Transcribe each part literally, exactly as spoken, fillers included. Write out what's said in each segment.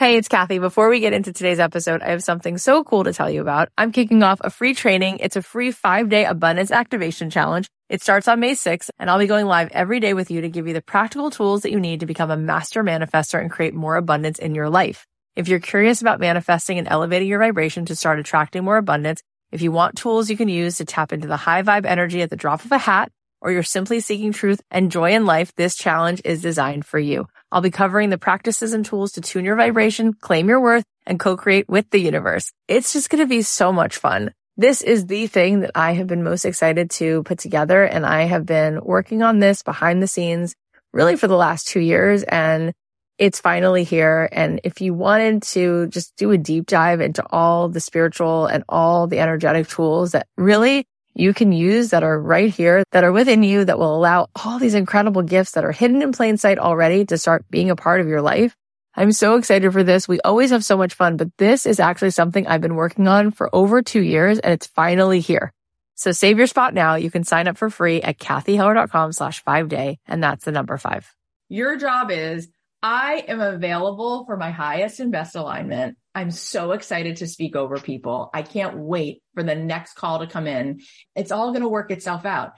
Hey, it's Kathy. Before we get into today's episode, I have something so cool to tell you about. I'm kicking off a free training. It's a free five-day abundance activation challenge. It starts on May sixth, and I'll be going live every day with you to give you the practical tools that you need to become a master manifestor and create more abundance in your life. If you're curious about manifesting and elevating your vibration to start attracting more abundance, if you want tools you can use to tap into the high vibe energy at the drop of a hat, or you're simply seeking truth and joy in life, this challenge is designed for you. I'll be covering the practices and tools to tune your vibration, claim your worth, and co-create with the universe. It's just going to be so much fun. This is the thing that I have been most excited to put together, and I have been working on this behind the scenes really for the last two years, and it's finally here. And if you wanted to just do a deep dive into all the spiritual and all the energetic tools that really you can use that are right here, that are within you, that will allow all these incredible gifts that are hidden in plain sight already to start being a part of your life. I'm so excited for this. We always have so much fun, but this is actually something I've been working on for over two years and it's finally here. So save your spot now. You can sign up for free at kathyheller.com slash five day. And that's the number five. Your job is, I am available for my highest and best alignment. I'm so excited to speak over people. I can't wait for the next call to come in. It's all going to work itself out.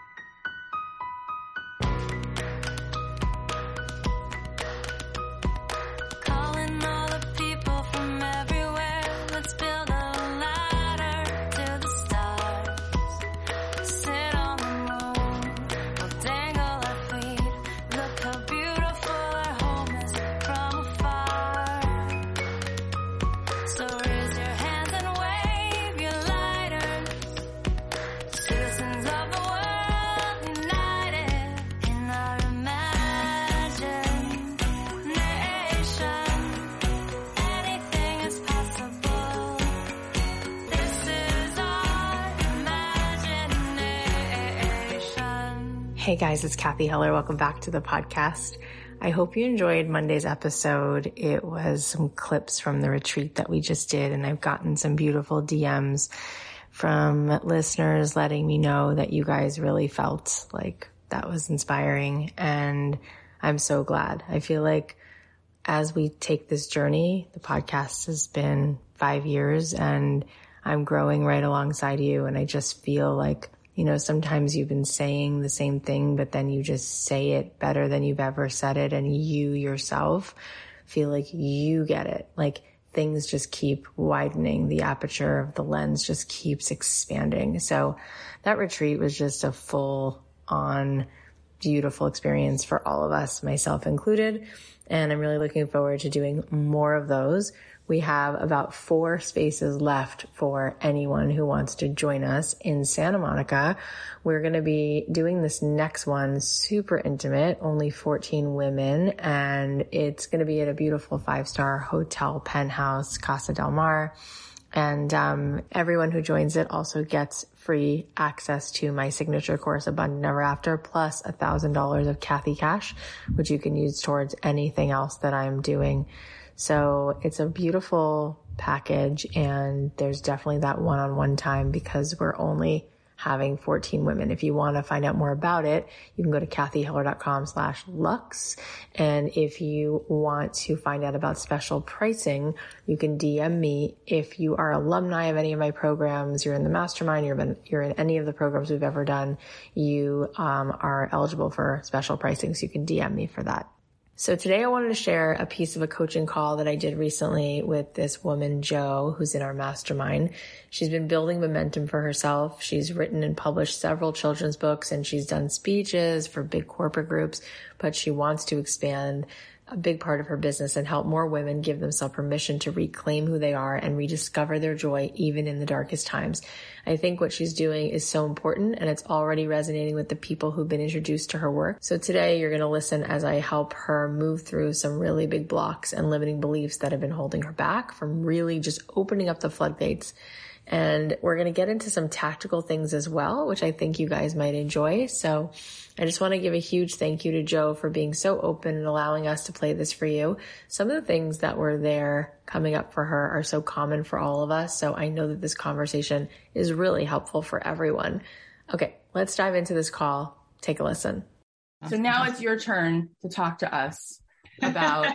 Hey guys, it's Kathy Heller. Welcome back to the podcast. I hope you enjoyed Monday's episode. It was some clips from the retreat that we just did, and I've gotten some beautiful D Ms from listeners letting me know that you guys really felt like that was inspiring, and I'm so glad. I feel like as we take this journey, the podcast has been five years and I'm growing right alongside you, and I just feel like, you know, sometimes you've been saying the same thing, but then you just say it better than you've ever said it. And you yourself feel like you get it. Like things just keep widening. The aperture of the lens just keeps expanding. So that retreat was just a full on beautiful experience for all of us, myself included. And I'm really looking forward to doing more of those. We have about four spaces left for anyone who wants to join us in Santa Monica. We're going to be doing this next one super intimate, only fourteen women, and it's going to be at a beautiful five-star hotel penthouse, Casa del Mar. And um, everyone who joins it also gets free access to my signature course, Abundant Ever After, plus one thousand dollars of Kathy Cash, which you can use towards anything else that I'm doing. So it's a beautiful package, and there's definitely that one-on-one time because we're only having fourteen women. If you want to find out more about it, you can go to kathyheller.com slash lux. And if you want to find out about special pricing, you can D M me. If you are alumni of any of my programs, you're in the mastermind, you're in, you're in any of the programs we've ever done, you um, are eligible for special pricing. So you can D M me for that. So today I wanted to share a piece of a coaching call that I did recently with this woman, Jo, who's in our mastermind. She's been building momentum for herself. She's written and published several children's books, and she's done speeches for big corporate groups, but she wants to expand a big part of her business and help more women give themselves permission to reclaim who they are and rediscover their joy even in the darkest times. I think what she's doing is so important, and it's already resonating with the people who've been introduced to her work. So today you're going to listen as I help her move through some really big blocks and limiting beliefs that have been holding her back from really just opening up the floodgates. And we're going to get into some tactical things as well, which I think you guys might enjoy. So I just want to give a huge thank you to Jo for being so open and allowing us to play this for you. Some of the things that were there coming up for her are so common for all of us. So I know that this conversation is really helpful for everyone. Okay, let's dive into this call. Take a listen. So now it's your turn to talk to us about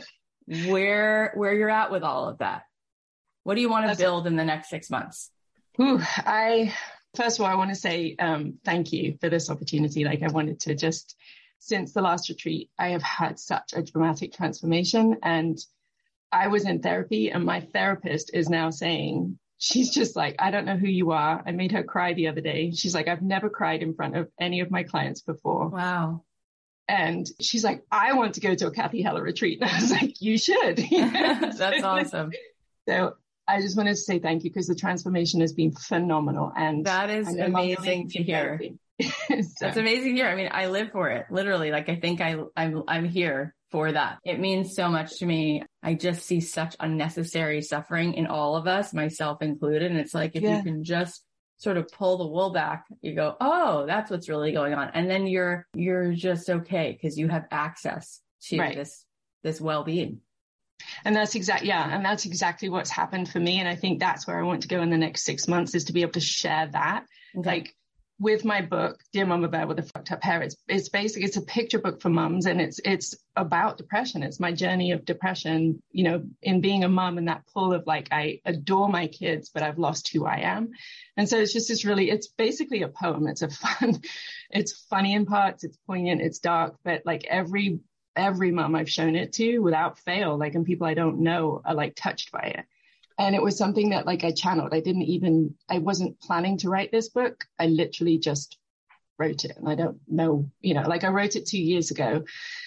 where, where you're at with all of that. What do you want to That's build in the next six months? Ooh, I, first of all, I want to say um, thank you for this opportunity. Like I wanted to just, since the last retreat, I have had such a dramatic transformation, and I was in therapy and my therapist is now saying, she's just like, I don't know who you are. I made her cry the other day. She's like, I've never cried in front of any of my clients before. Wow. And she's like, I want to go to a Cathy Heller retreat. And I was like, you should. That's awesome. So I just wanted to say thank you because the transformation has been phenomenal. And that is amazing to hear. so. That's amazing to hear. I mean, I live for it, literally. Like, I think I, I'm, I'm here for that. It means so much to me. I just see such unnecessary suffering in all of us, myself included. And it's like, if yeah. you can just sort of pull the wool back, you go, oh, that's what's really going on. And then you're, you're just okay because you have access to right. this, this well-being. And that's exactly, yeah. And that's exactly what's happened for me. And I think that's where I want to go in the next six months is to be able to share that. Okay. Like with my book, Dear Mama Bear with the Fucked Up Hair, it's, it's basically, it's a picture book for mums, and it's, it's about depression. It's my journey of depression, you know, in being a mum and that pull of like, I adore my kids, but I've lost who I am. And so it's just this really, it's basically a poem. It's a fun, it's funny in parts, it's poignant, it's dark, but like every every mom I've shown it to without fail, like, and people I don't know are like touched by it. And it was something that like I channeled. I didn't even, I wasn't planning to write this book. I literally just wrote it. And I don't know, you know, like I wrote it two years ago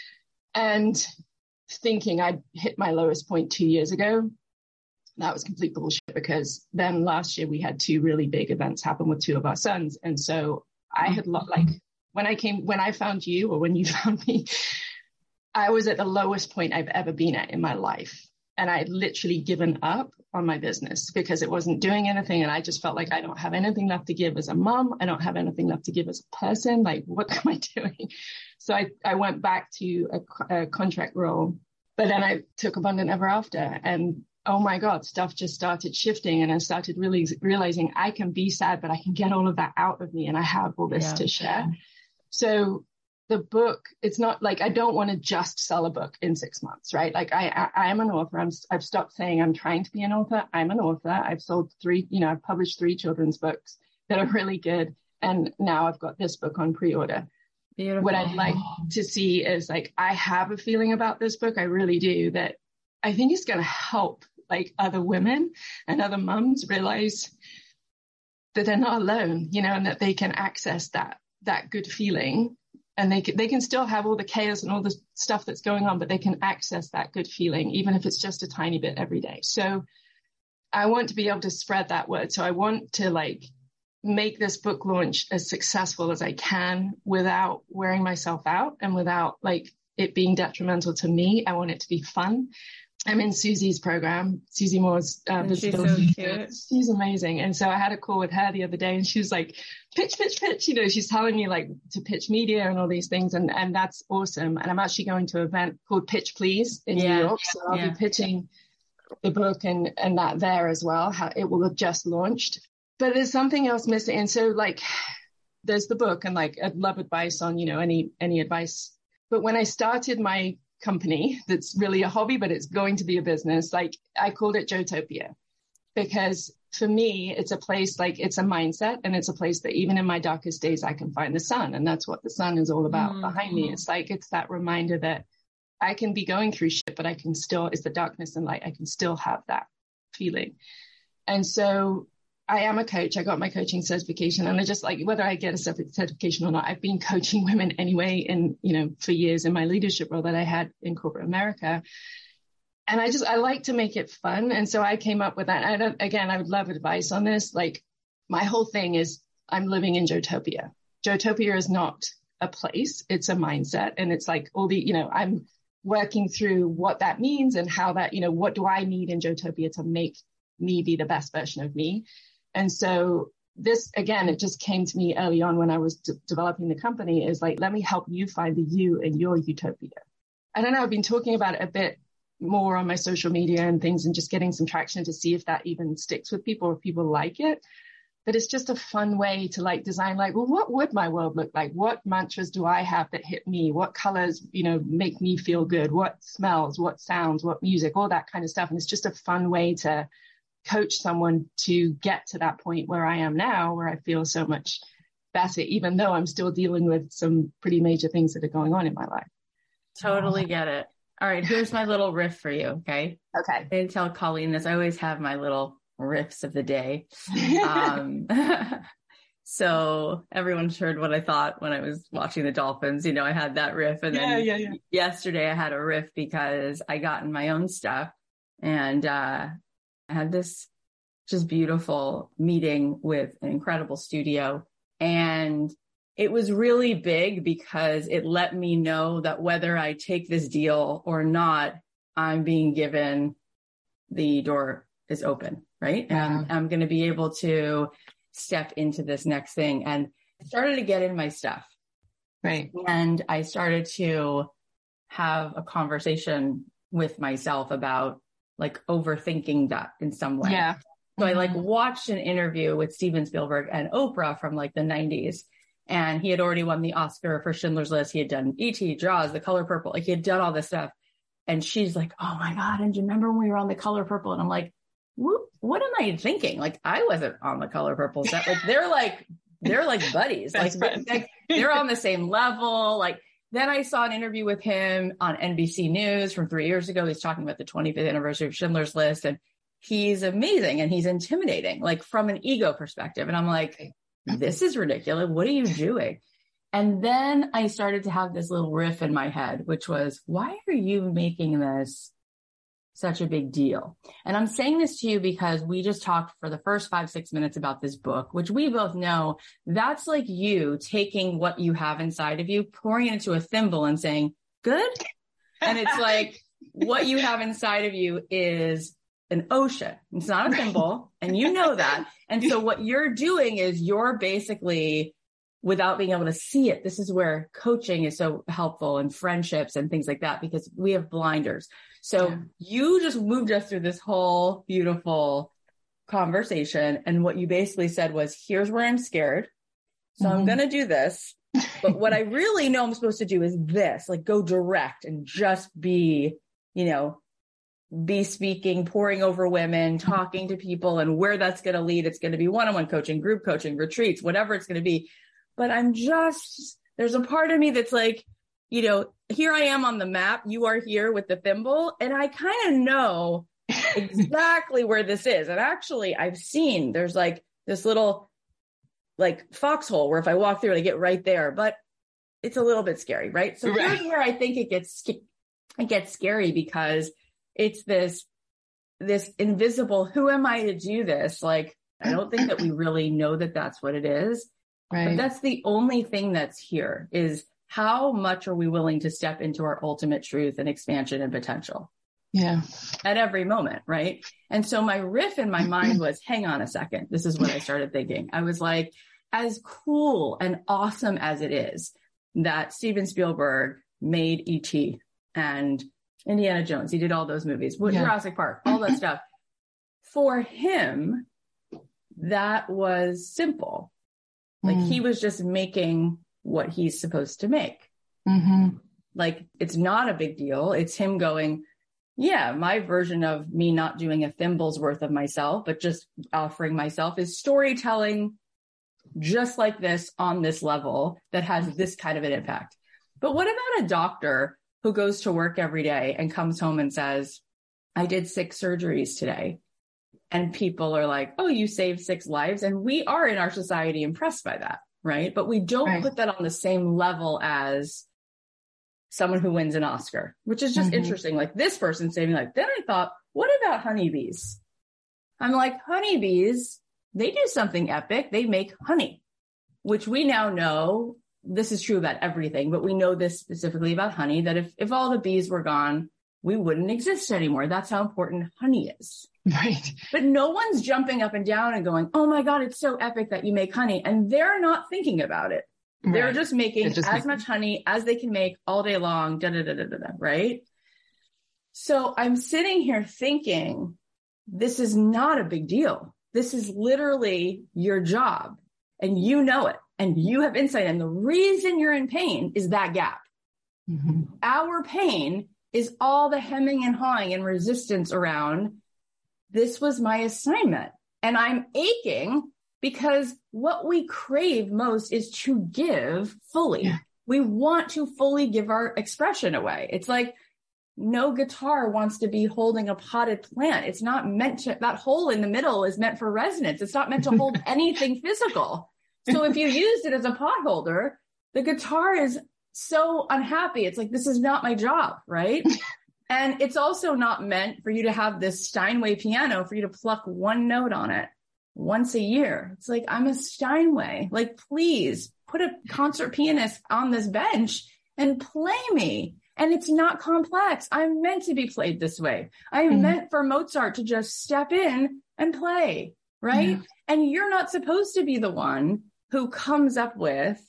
and thinking I'd hit my lowest point two years ago. That was complete bullshit because then last year we had two really big events happen with two of our sons. And so I had lo- like when I came, when I found you or when you found me, I was at the lowest point I've ever been at in my life. And I had literally given up on my business because it wasn't doing anything. And I just felt like I don't have anything left to give as a mom. I don't have anything left to give as a person. Like, what am I doing? So I, I went back to a, a contract role, but then I took Abundant Ever After. And oh my God, stuff just started shifting. And I started really realizing I can be sad, but I can get all of that out of me. And I have all this yeah. to share. So the book, it's not like, I don't want to just sell a book in six months, right? Like I, I, I am an author. I'm, I've stopped saying I'm trying to be an author. I'm an author. I've sold three, you know, I've published three children's books that are really good. And now I've got this book on pre-order. Beautiful. What I'd like to see is like, I have a feeling about this book. I really do, that I think it's going to help like other women and other mums realize that they're not alone, you know, and that they can access that, that good feeling. And they can, they can still have all the chaos and all the stuff that's going on, but they can access that good feeling, even if it's just a tiny bit every day. So I want to be able to spread that word. So I want to like make this book launch as successful as I can without wearing myself out and without like it being detrimental to me. I want it to be fun. I'm in Susie's program, Susie Moore's uh, visibility. She's so cute. She's amazing. And so I had a call with her the other day and she was like, pitch, pitch, pitch. You know, she's telling me like to pitch media and all these things. And, and that's awesome. And I'm actually going to an event called Pitch Please in yeah, New York. So I'll yeah. be pitching the book and, and that there as well. How it will have just launched. But there's something else missing. And so like, there's the book and like, I'd love advice on, you know, any, any advice. But when I started my company that's really a hobby, but it's going to be a business. Like I called it Joetopia because for me, it's a place like it's a mindset and it's a place that even in my darkest days, I can find the sun. And that's what the sun is all about mm-hmm. behind me. It's like, it's that reminder that I can be going through shit, but I can still, it's the darkness and light. I can still have that feeling. And so I am a coach. I got my coaching certification and I just like, whether I get a certification or not, I've been coaching women anyway. And, you know, for years in my leadership role that I had in corporate America. And I just, I like to make it fun. And so I came up with that. I don't, again, I would love advice on this. Like my whole thing is I'm living in Joetopia. Joetopia is not a place. It's a mindset. And it's like all the, you know, I'm working through what that means and how that, you know, what do I need in Joetopia to make me be the best version of me? And so this, again, it just came to me early on when I was d- developing the company is like, let me help you find the you in your utopia. I don't know. I've been talking about it a bit more on my social media and things and just getting some traction to see if that even sticks with people or if people like it. but it's just a fun way to like design, like, well, what would my world look like? What mantras do I have that hit me? What colors, you know, make me feel good? What smells, what sounds, what music, all that kind of stuff. And it's just a fun way to coach someone to get to that point where I am now, where I feel so much better, even though I'm still dealing with some pretty major things that are going on in my life. Totally get it. All right, here's my little riff for you, okay? Okay. I didn't tell Colleen this. I always have my little riffs of the day. Um, so everyone's heard what I thought when I was watching the Dolphins. You know, I had that riff. And then yeah, yeah, yeah. yesterday I had a riff because I got in my own stuff. And uh, I had this just beautiful meeting with an incredible studio. And it was really big because it let me know that whether I take this deal or not, I'm being given the door is open, right? Yeah. And I'm going to be able to step into this next thing. And I started to get in my stuff. Right. And I started to have a conversation with myself about like overthinking that in some way. Yeah. So I like watched an interview with Steven Spielberg and Oprah from like the nineties. And he had already won the Oscar for Schindler's List. He had done E T, Jaws, The Color Purple. Like he had done all this stuff. And she's like, oh my God. And do you remember when we were on The Color Purple? And I'm like, what, what am I thinking? Like I wasn't on The Color Purple set. Like they're like, they're like buddies. like, like they're on the same level. Like then I saw an interview with him on N B C News from three years ago. He's talking about the twenty-fifth anniversary of Schindler's List. And he's amazing and he's intimidating, like from an ego perspective. And I'm like, this is ridiculous. What are you doing? And then I started to have this little riff in my head, which was, why are you making this such a big deal? And I'm saying this to you because we just talked for the first five, six minutes about this book, which we both know that's like you taking what you have inside of you, pouring it into a thimble and saying, good. And it's like, what you have inside of you is an ocean. It's not a thimble. And you know that. And so what you're doing is you're basically, without being able to see it, this is where coaching is so helpful and friendships and things like that, because we have blinders. So yeah. You just moved us through this whole beautiful conversation. And what you basically said was, here's where I'm scared. So mm-hmm. I'm going to do this. But what I really know I'm supposed to do is this, like go direct and just be, you know, be speaking, pouring over women, talking to people, and where that's going to lead. It's going to be one-on-one coaching, group coaching, retreats, whatever it's going to be. But I'm just, there's a part of me that's like, you know, here I am on the map. You are here with the thimble. And I kind of know exactly where this is. And actually I've seen there's like this little like foxhole where if I walk through it, I get right there, but it's a little bit scary, right? So right. Here's where I think it gets, it gets scary because it's this, this invisible, who am I to do this? Like, I don't think that we really know that that's what it is. Right. But that's the only thing that's here is how much are we willing to step into our ultimate truth and expansion and potential? Yeah. At every moment. Right. And so my riff in my mind was, hang on a second. This is what I started thinking. I was like, as cool and awesome as it is that Steven Spielberg made E T and Indiana Jones, he did all those movies, yeah. Jurassic Park, all that stuff. For him, that was simple. Like mm. he was just making what he's supposed to make. Mm-hmm. Like it's not a big deal. It's him going, yeah, my version of me not doing a thimble's worth of myself, but just offering myself is storytelling just like this on this level that has this kind of an impact. But what about a doctor who goes to work every day and comes home and says, I did six surgeries today. And people are like, oh, you saved six lives. And we are in our society impressed by that, right? But we don't right. put that on the same level as someone who wins an Oscar, which is just mm-hmm. interesting. Like this person saving life. Then I thought, what about honeybees? I'm like, honeybees, they do something epic. They make honey, which we now know this is true about everything, but we know this specifically about honey, that if, if all the bees were gone, we wouldn't exist anymore. That's how important honey is. Right. But no one's jumping up and down and going, oh my God, it's so epic that you make honey. And they're not thinking about it. Right. They're just making just as make- much honey as they can make all day long, da, da, da, da, da, da, right? So I'm sitting here thinking, this is not a big deal. this is literally your job and you know it and you have insight. And the reason you're in pain is that gap. Mm-hmm. Our pain is all the hemming and hawing and resistance around, this was my assignment. And I'm aching because what we crave most is to give fully. Yeah. We want to fully give our expression away. It's like no guitar wants to be holding a potted plant. It's not meant to, that hole in the middle is meant for resonance. It's not meant to hold anything physical. So if you used it as a pot holder, the guitar is so unhappy. It's like, this is not my job, right? And it's also not meant for you to have this Steinway piano for you to pluck one note on it once a year. It's like, I'm a Steinway. Like, please put a concert pianist on this bench and play me. And it's not complex. I'm meant to be played this way. I'm mm-hmm. meant for Mozart to just step in and play, right? Yeah. And you're not supposed to be the one who comes up with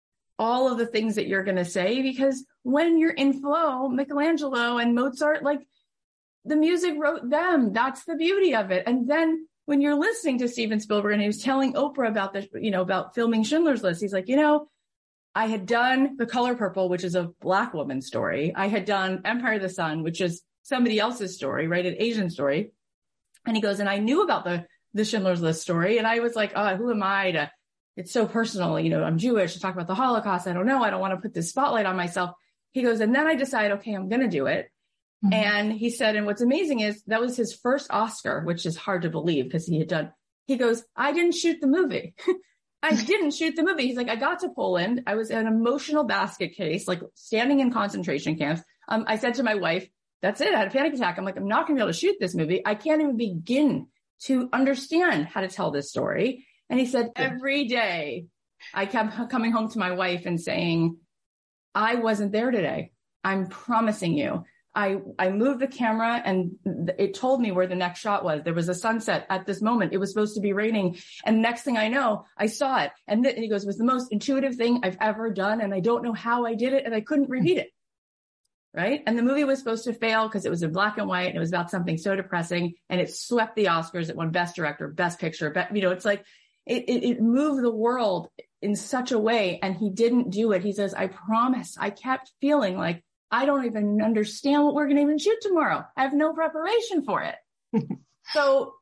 all of the things that you're going to say, because when you're in flow, Michelangelo and Mozart, like the music wrote them. That's the beauty of it. And then when you're listening to Steven Spielberg and he was telling Oprah about the, you know, about filming Schindler's List, he's like, you know, I had done The Color Purple, which is a Black woman's story. I had done Empire of the Sun, which is somebody else's story, right? An Asian story. And he goes, and I knew about the, the Schindler's List story. And I was like, oh, who am I to, it's so personal. You know, I'm Jewish to talk about the Holocaust. I don't know. I don't want to put this spotlight on myself. He goes, and then I decided, okay, I'm going to do it. Mm-hmm. And he said, and what's amazing is that was his first Oscar, which is hard to believe because he had done, he goes, I didn't shoot the movie. I didn't shoot the movie. He's like, I got to Poland. I was in an emotional basket case, like standing in concentration camps. Um, I said to my wife, that's it. I had a panic attack. I'm like, I'm not going to be able to shoot this movie. I can't even begin to understand how to tell this story. And he said, every day I kept coming home to my wife and saying, I wasn't there today. I'm promising you. I, I moved the camera and it told me where the next shot was. There was a sunset at this moment. It was supposed to be raining. And next thing I know, I saw it. And, th- and he goes, it was the most intuitive thing I've ever done. And I don't know how I did it. And I couldn't repeat it. Right. And the movie was supposed to fail because it was in black and white. And it was about something so depressing. And it swept the Oscars. It won Best Director, Best Picture. Be- you know, it's like it, it, it moved the world in such a way. And he didn't do it. He says, I promise. I kept feeling like, I don't even understand what we're going to even shoot tomorrow. I have no preparation for it. So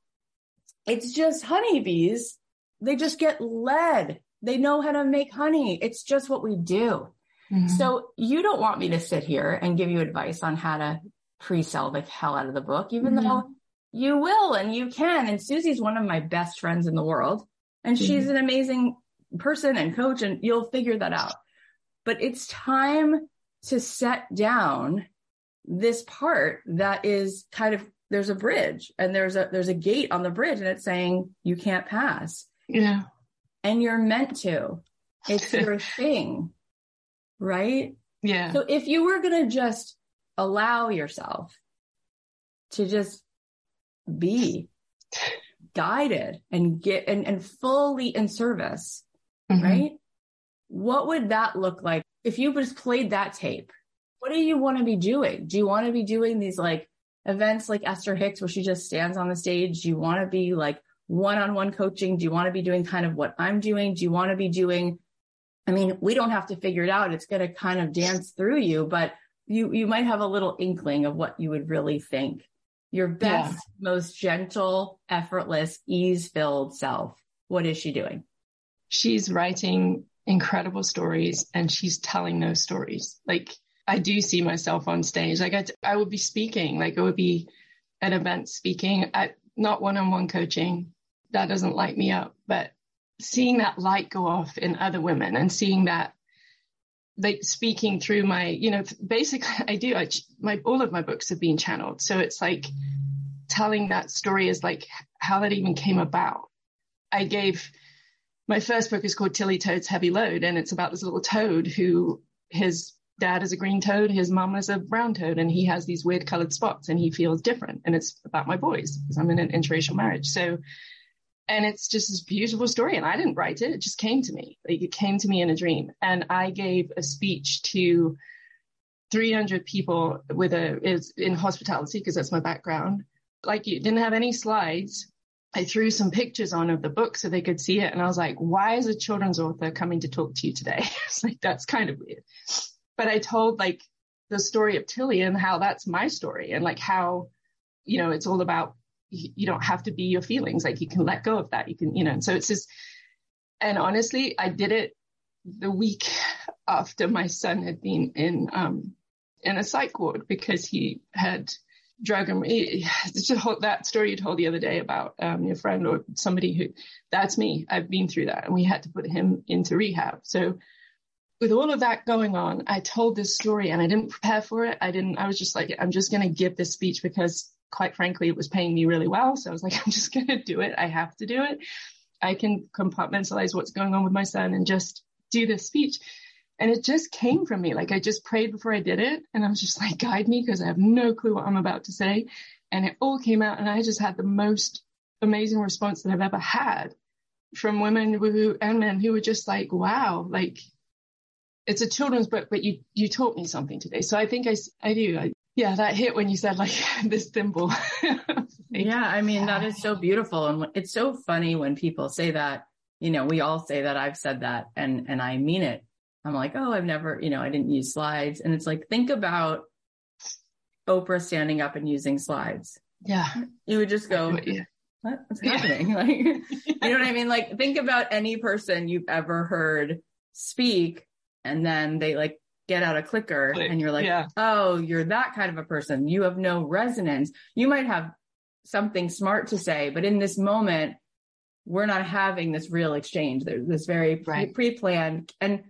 it's just honeybees. They just get led. They know how to make honey. It's just what we do. Mm-hmm. So you don't want me to sit here and give you advice on how to pre-sell the hell out of the book, even mm-hmm. though you will and you can. And Susie's one of my best friends in the world. And mm-hmm. she's an amazing person and coach, and you'll figure that out. But it's time to set down this part that is kind of, there's a bridge and there's a, there's a gate on the bridge and it's saying you can't pass. Yeah. And you're meant to, it's your thing. Right. Yeah. So if you were going to just allow yourself to just be guided and get, and, and fully in service, mm-hmm. right? What would that look like? If you just played that tape, what do you want to be doing? Do you want to be doing these like events like Esther Hicks where she just stands on the stage? Do you want to be like one-on-one coaching? Do you want to be doing kind of what I'm doing? Do you want to be doing, I mean, we don't have to figure it out. It's going to kind of dance through you, but you, you might have a little inkling of what you would really think. Your best, yeah. most gentle, effortless, ease-filled self. What is she doing? She's writing incredible stories and she's telling those stories. Like I do see myself on stage. Like I, I would be speaking, like it would be at events speaking at not one-on-one coaching. That doesn't light me up, but seeing that light go off in other women and seeing that, like speaking through my, you know, basically I do, I, my, all of my books have been channeled. So it's like telling that story is like how that even came about. I gave, my first book is called Tilly Toad's Heavy Load, and it's about this little toad who his dad is a green toad, his mom is a brown toad, and he has these weird colored spots and he feels different. And it's about my boys because I'm in an interracial marriage. So, and it's just this beautiful story. And I didn't write it. It just came to me. Like it came to me in a dream. And I gave a speech to three hundred people with a, is in hospitality because that's my background. Like you didn't have any slides. I threw some pictures on of the book so they could see it. And I was like, why is a children's author coming to talk to you today? It's like, that's kind of weird. But I told like the story of Tilly and how that's my story, and like how, you know, it's all about, you don't have to be your feelings. Like you can let go of that. You can, you know, and so it's just, and honestly, I did it the week after my son had been in, um, in a psych ward because he had drug and it's just that story you told the other day about um, your friend or somebody who, that's me. I've been through that, and we had to put him into rehab. So with all of that going on, I told this story and I didn't prepare for it. I didn't, I was just like, I'm just going to give this speech because quite frankly, it was paying me really well. So I was like, I'm just going to do it. I have to do it. I can compartmentalize what's going on with my son and just do this speech. And it just came from me. Like I just prayed before I did it. And I was just like, guide me, because I have no clue what I'm about to say. And it all came out. And I just had the most amazing response that I've ever had from women who, and men who were just like, wow, like it's a children's book, but you, you taught me something today. So I think I, I do. I, yeah, that hit when you said like this thimble. Like, yeah. I mean, that is so beautiful. And it's so funny when people say that, you know, we all say that. I've said that and, and I mean it. I'm like, oh, I've never, you know, I didn't use slides. And it's like, think about Oprah standing up and using slides. Yeah. You would just go, yeah. what? What's happening? Yeah. Like, you know what I mean? Like, think about any person you've ever heard speak, and then they like get out a clicker Click. and you're like, yeah. oh, you're that kind of a person. You have no resonance. You might have something smart to say, but in this moment, we're not having this real exchange. There's this very pre- right. pre-planned, and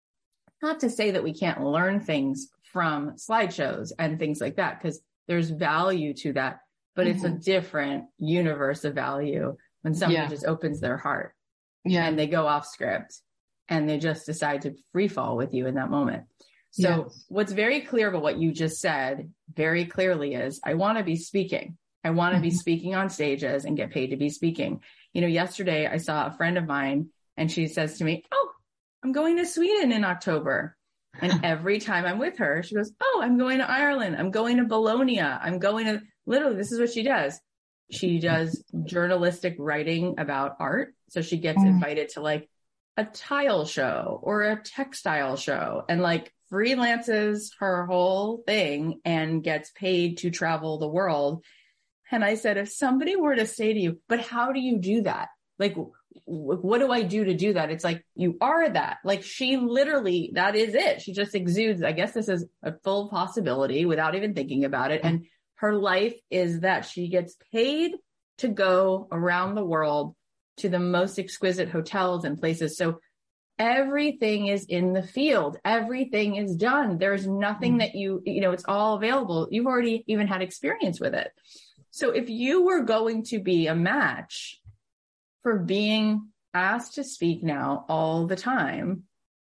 not to say that we can't learn things from slideshows and things like that, because there's value to that, but mm-hmm. it's a different universe of value when somebody yeah. just opens their heart yeah. and they go off script and they just decide to free fall with you in that moment. So yeah. what's very clear about what you just said very clearly is, I want to be speaking. I want to mm-hmm. be speaking on stages and get paid to be speaking. You know, yesterday I saw a friend of mine and she says to me, oh, I'm going to Sweden in October. And every time I'm with her, she goes, oh, I'm going to Ireland. I'm going to Bologna. I'm going to, literally, this is what she does. She does journalistic writing about art. So she gets mm. invited to like a tile show or a textile show and like freelances her whole thing and gets paid to travel the world. And I said, if somebody were to say to you, but how do you do that? Like, what do I do to do that? It's like, you are that. Like she literally, that is it. She just exudes. I guess this is a full possibility without even thinking about it. And her life is that she gets paid to go around the world to the most exquisite hotels and places. So everything is in the field. Everything is done. There's nothing mm-hmm. that you, you know, it's all available. You've already even had experience with it. So if you were going to be a match for being asked to speak now all the time,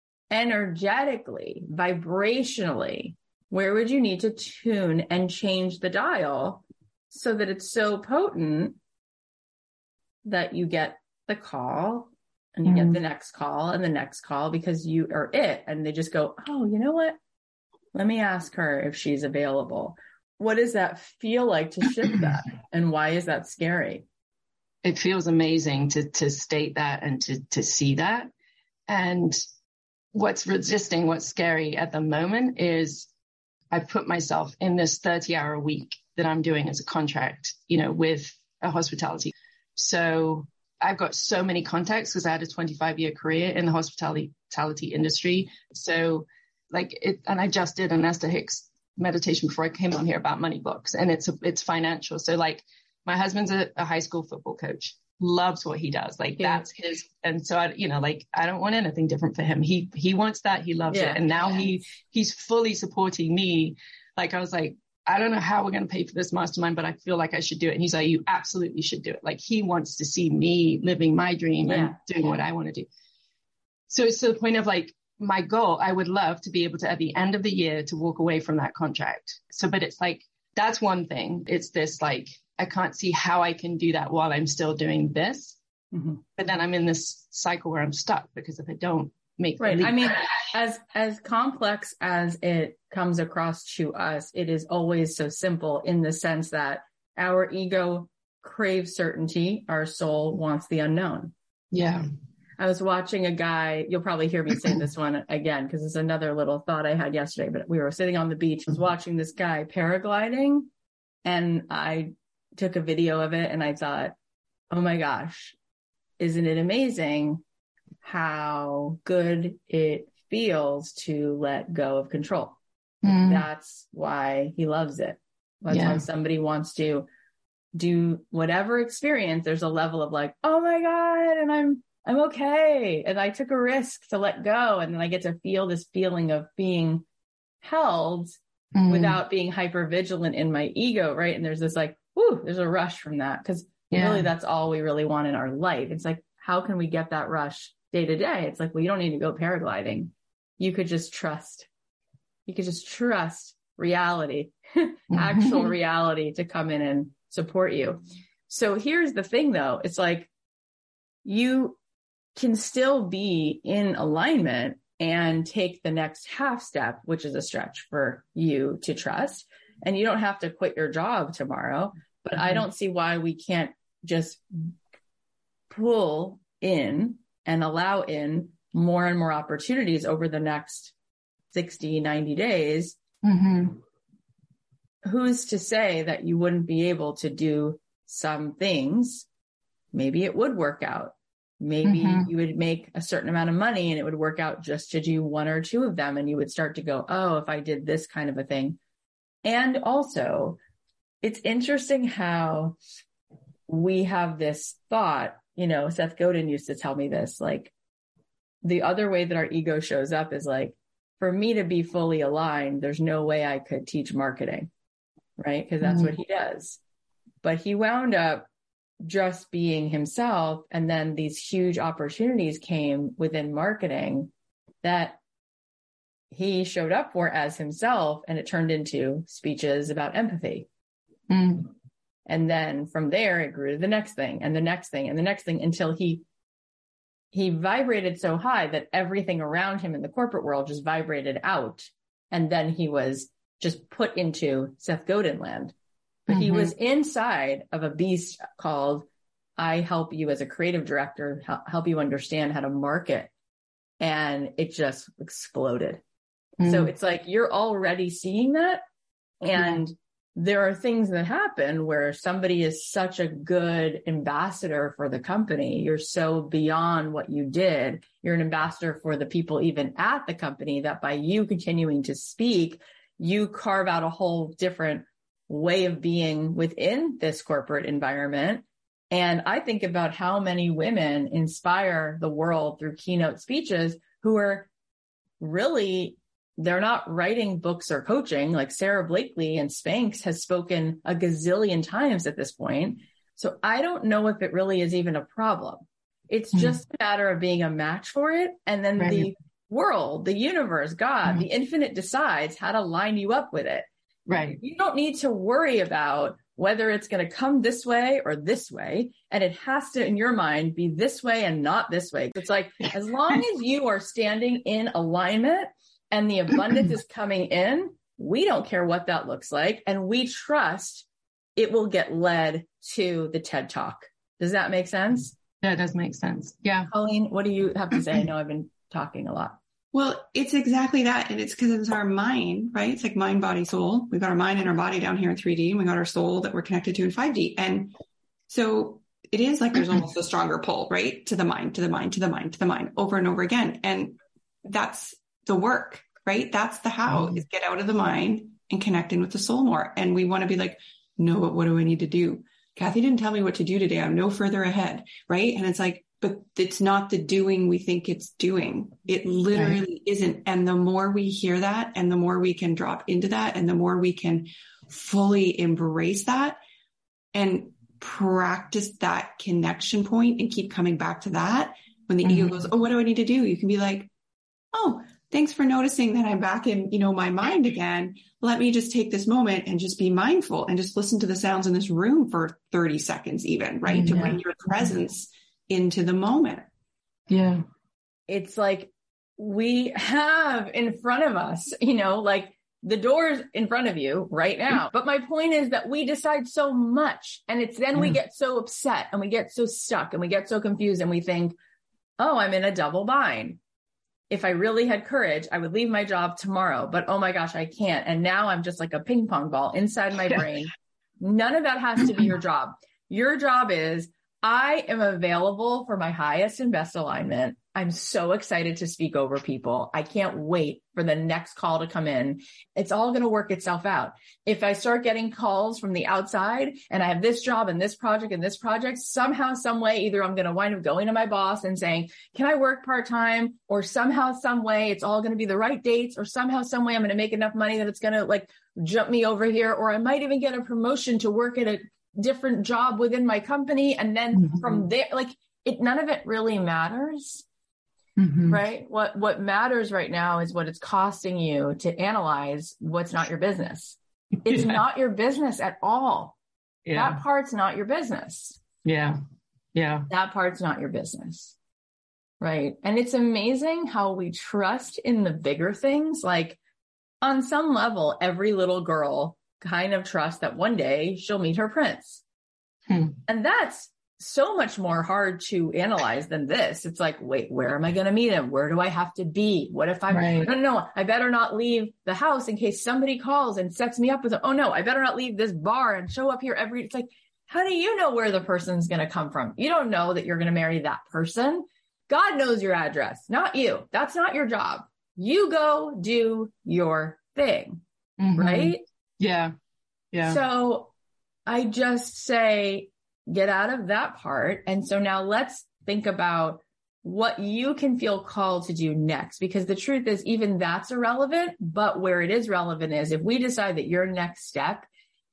energetically, vibrationally, where would you need to tune and change the dial so that it's so potent that you get the call and you mm. get the next call and the next call because you are it. And they just go, oh, you know what? Let me ask her if she's available. What does that feel like to shift that? And why is that scary? It feels amazing to to state that and to to see that. And what's resisting, what's scary at the moment is I've put myself in this thirty hour week that I'm doing as a contract, you know, with a hospitality. So I've got so many contacts because I had a twenty-five year career in the hospitality industry. So like it, and I just did an Esther Hicks meditation before I came on here about money books, and it's, a, it's financial. So like, my husband's a, a high school football coach, loves what he does. Like yeah. that's his. And so I, you know, like I don't want anything different for him. He, he wants that. He loves yeah. it. And now yeah. he, he's fully supporting me. Like I was like, I don't know how we're going to pay for this mastermind, but I feel like I should do it. And he's like, you absolutely should do it. Like he wants to see me living my dream yeah. and doing yeah. what I want to do. So it's to the point of like, my goal, I would love to be able to, at the end of the year, to walk away from that contract. So, but it's like, that's one thing. It's this like, I can't see how I can do that while I'm still doing this. Mm-hmm. But then I'm in this cycle where I'm stuck because if I don't make right. I mean, as, as complex as it comes across to us, it is always so simple in the sense that our ego crave certainty. Our soul wants the unknown. Yeah. I was watching a guy, you'll probably hear me say this one again, because it's another little thought I had yesterday, but we were sitting on the beach, was watching this guy paragliding, and I took a video of it and I thought, oh my gosh, isn't it amazing how good it feels to let go of control? Mm. That's why he loves it. That's yeah. why somebody wants to do whatever experience. There's a level of like, oh my God, and I'm I'm okay. And I took a risk to let go. And then I get to feel this feeling of being held mm. without being hyper vigilant in my ego. Right. And there's this like, whoo, there's a rush from that. Cause yeah. really that's all we really want in our life. It's like, how can we get that rush day to day? It's like, well, you don't need to go paragliding. You could just trust. You could just trust reality, actual reality to come in and support you. So here's the thing though. It's like, you can still be in alignment and take the next half step, which is a stretch for you to trust. And you don't have to quit your job tomorrow, but mm-hmm. I don't see why we can't just pull in and allow in more and more opportunities over the next sixty, ninety days. Mm-hmm. Who's to say that you wouldn't be able to do some things? Maybe it would work out. Maybe mm-hmm. you would make a certain amount of money and it would work out just to do one or two of them. And you would start to go, oh, if I did this kind of a thing. And also it's interesting how we have this thought, you know, Seth Godin used to tell me this, like the other way that our ego shows up is like, for me to be fully aligned, there's no way I could teach marketing, right? Because that's mm-hmm. what he does. But he wound up just being himself. And then these huge opportunities came within marketing that he showed up for as himself. And it turned into speeches about empathy. Mm. And then from there, it grew to the next thing and the next thing and the next thing until he, he vibrated so high that everything around him in the corporate world just vibrated out. And then he was just put into Seth Godin land. But mm-hmm. he was inside of a beast called, I help you as a creative director, help you understand how to market. And it just exploded. Mm. So it's like, you're already seeing that. And yeah. there are things that happen where somebody is such a good ambassador for the company. You're so beyond what you did. You're an ambassador for the people even at the company that by you continuing to speak, you carve out a whole different way of being within this corporate environment. And I think about how many women inspire the world through keynote speeches who are really, they're not writing books or coaching. Like Sarah Blakely and Spanx has spoken a gazillion times at this point. So I don't know if it really is even a problem. It's mm-hmm. just a matter of being a match for it. And then right. the world, the universe, God, mm-hmm. the infinite decides how to line you up with it. Right. You don't need to worry about whether it's going to come this way or this way. And it has to, in your mind, be this way and not this way. It's like, as long as you are standing in alignment and the abundance is coming in, we don't care what that looks like. And we trust it will get led to the TED Talk. Does that make sense? That does make sense. Yeah. Colleen, what do you have to say? I know I've been talking a lot. Well, it's exactly that. And it's because it's our mind, right? It's like mind, body, soul. We've got our mind and our body down here in three D, and we got our soul that we're connected to in five D. And so it is like there's almost a stronger pull, right? To the mind, to the mind, to the mind, to the mind over and over again. And that's the work, right? That's the how is get out of the mind and connect in with the soul more. And we want to be like, no, but what do I need to do? Kathy didn't tell me what to do today. I'm no further ahead. Right. And it's like, but it's not the doing we think it's doing. It literally right. isn't. And the more we hear that and the more we can drop into that and the more we can fully embrace that and practice that connection point and keep coming back to that. When the mm-hmm. ego goes, oh, what do I need to do? You can be like, oh, thanks for noticing that I'm back in, you know, my mind again. Let me just take this moment and just be mindful and just listen to the sounds in this room for thirty seconds even, right? Mm-hmm. To bring your presence into the moment. Yeah. It's like we have in front of us, you know, like The door's in front of you right now. But my point is that we decide so much, and it's then we get so upset and we get so stuck and we get so confused and we think, oh, I'm in a double bind. If I really had courage, I would leave my job tomorrow, but oh my gosh, I can't. And now I'm just like a ping pong ball inside my brain. None of that has to be your job. Your job is, I am available for my highest and best alignment. I'm so excited to speak over people. I can't wait for the next call to come in. It's all going to work itself out. If I start getting calls from the outside and I have this job and this project and this project, somehow, some way, either I'm going to wind up going to my boss and saying, can I work part-time? Or somehow, some way, it's all going to be the right dates, or somehow, some way I'm going to make enough money that it's going to like jump me over here. Or I might even get a promotion to work at a different job within my company. And then mm-hmm. from there, like it, none of it really matters. Mm-hmm. Right? What, what matters right now is what it's costing you to analyze what's not your business. It's yeah. not your business at all. Yeah. That part's not your business. Yeah. Yeah. That part's not your business. Right. And it's amazing how we trust in the bigger things. Like on some level, every little girl kind of trusts that one day she'll meet her prince. Hmm. And that's so much more hard to analyze than this. It's like, wait, where am I going to meet him? Where do I have to be? What if I'm, right. no, no, no, I better not leave the house in case somebody calls and sets me up with, a, oh no, I better not leave this bar and show up here every, it's like, how do you know where the person's going to come from? You don't know that you're going to marry that person. God knows your address, not you. That's not your job. You go do your thing. Mm-hmm. Right? Yeah. Yeah. So I just say, get out of that part. And so now let's think about what you can feel called to do next, because the truth is even that's irrelevant, but where it is relevant is if we decide that your next step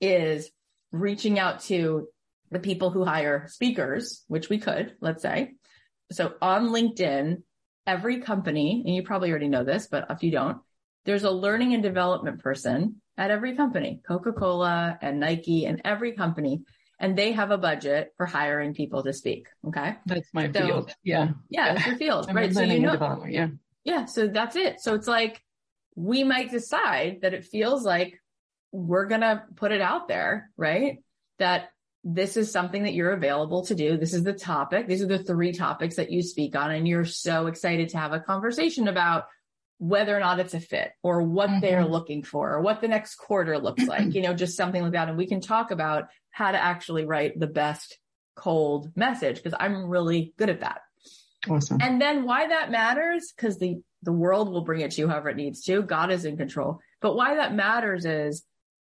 is reaching out to the people who hire speakers, which we could, let's say. So on LinkedIn, every company, and you probably already know this, but if you don't, there's a learning and development person at every company, Coca-Cola and Nike and every company. And they have a budget for hiring people to speak. Okay. That's my so, field. Yeah. Yeah. That's your field. I'm right. So you know, yeah. Yeah. So that's it. So it's like, we might decide that it feels like we're going to put it out there, right? That this is something that you're available to do. This is the topic. These are the three topics that you speak on. And you're so excited to have a conversation about whether or not it's a fit or what mm-hmm. they're looking for or what the next quarter looks like, you know, just something like that. And we can talk about how to actually write the best cold message, because I'm really good at that. Awesome. And then why that matters, because the, the world will bring it to you however it needs to. God is in control. But why that matters is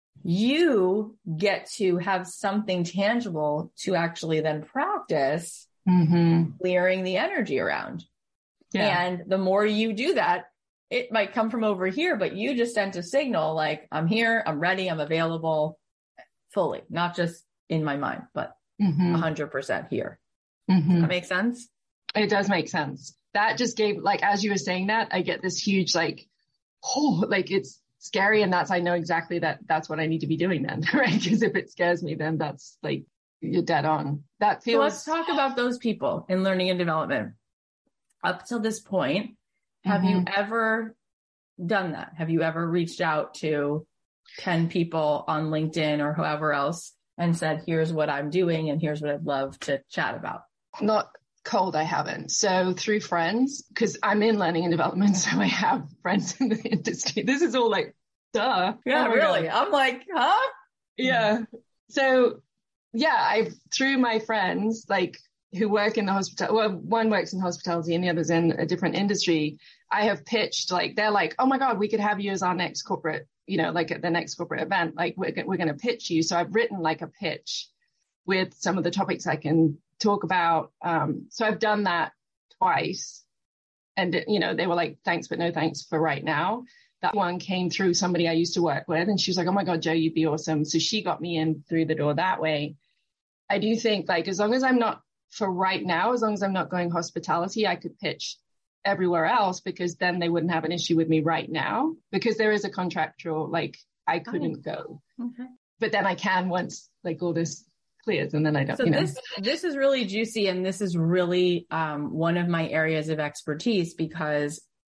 you get to have something tangible to actually then practice mm-hmm. clearing the energy around. Yeah. And the more you do that, it might come from over here, but you just sent a signal like, I'm here, I'm ready, I'm available fully, not just in my mind, but mm-hmm. one hundred percent here. Mm-hmm. That makes sense? It does make sense. That just gave, like, as you were saying that, I get this huge, like, oh, like it's scary. And that's, I know exactly that that's what I need to be doing then, right? Because if it scares me, then that's like, you're dead on. That feels. So let's talk about those people in learning and development. Up till this point, have mm-hmm. you ever done that? Have you ever reached out to ten people on LinkedIn or whoever else and said, here's what I'm doing and here's what I'd love to chat about? Not cold, I haven't. So through friends, because I'm in learning and development, so I have friends in the industry. This is all like, duh. Yeah, oh really? God. I'm like, huh? Yeah. So yeah, I've, through my friends, like, who work in the hospital, well, one works in hospitality and the other's in a different industry. I have pitched, like, they're like, oh my God, we could have you as our next corporate, you know, like at the next corporate event, like we're, we're going to pitch you. So I've written like a pitch with some of the topics I can talk about. Um, so I've done that twice and, you know, they were like, thanks, but no thanks for right now. That one came through somebody I used to work with and she was like, oh my God, Jo, you'd be awesome. So she got me in through the door that way. I do think, like, as long as I'm not, for right now, as long as I'm not going hospitality, I could pitch everywhere else because then they wouldn't have an issue with me right now because there is a contractual, like, I couldn't go. Okay. But then I can once, like, all this clears and then I don't, so you know. This, this is really juicy and this is really um, one of my areas of expertise because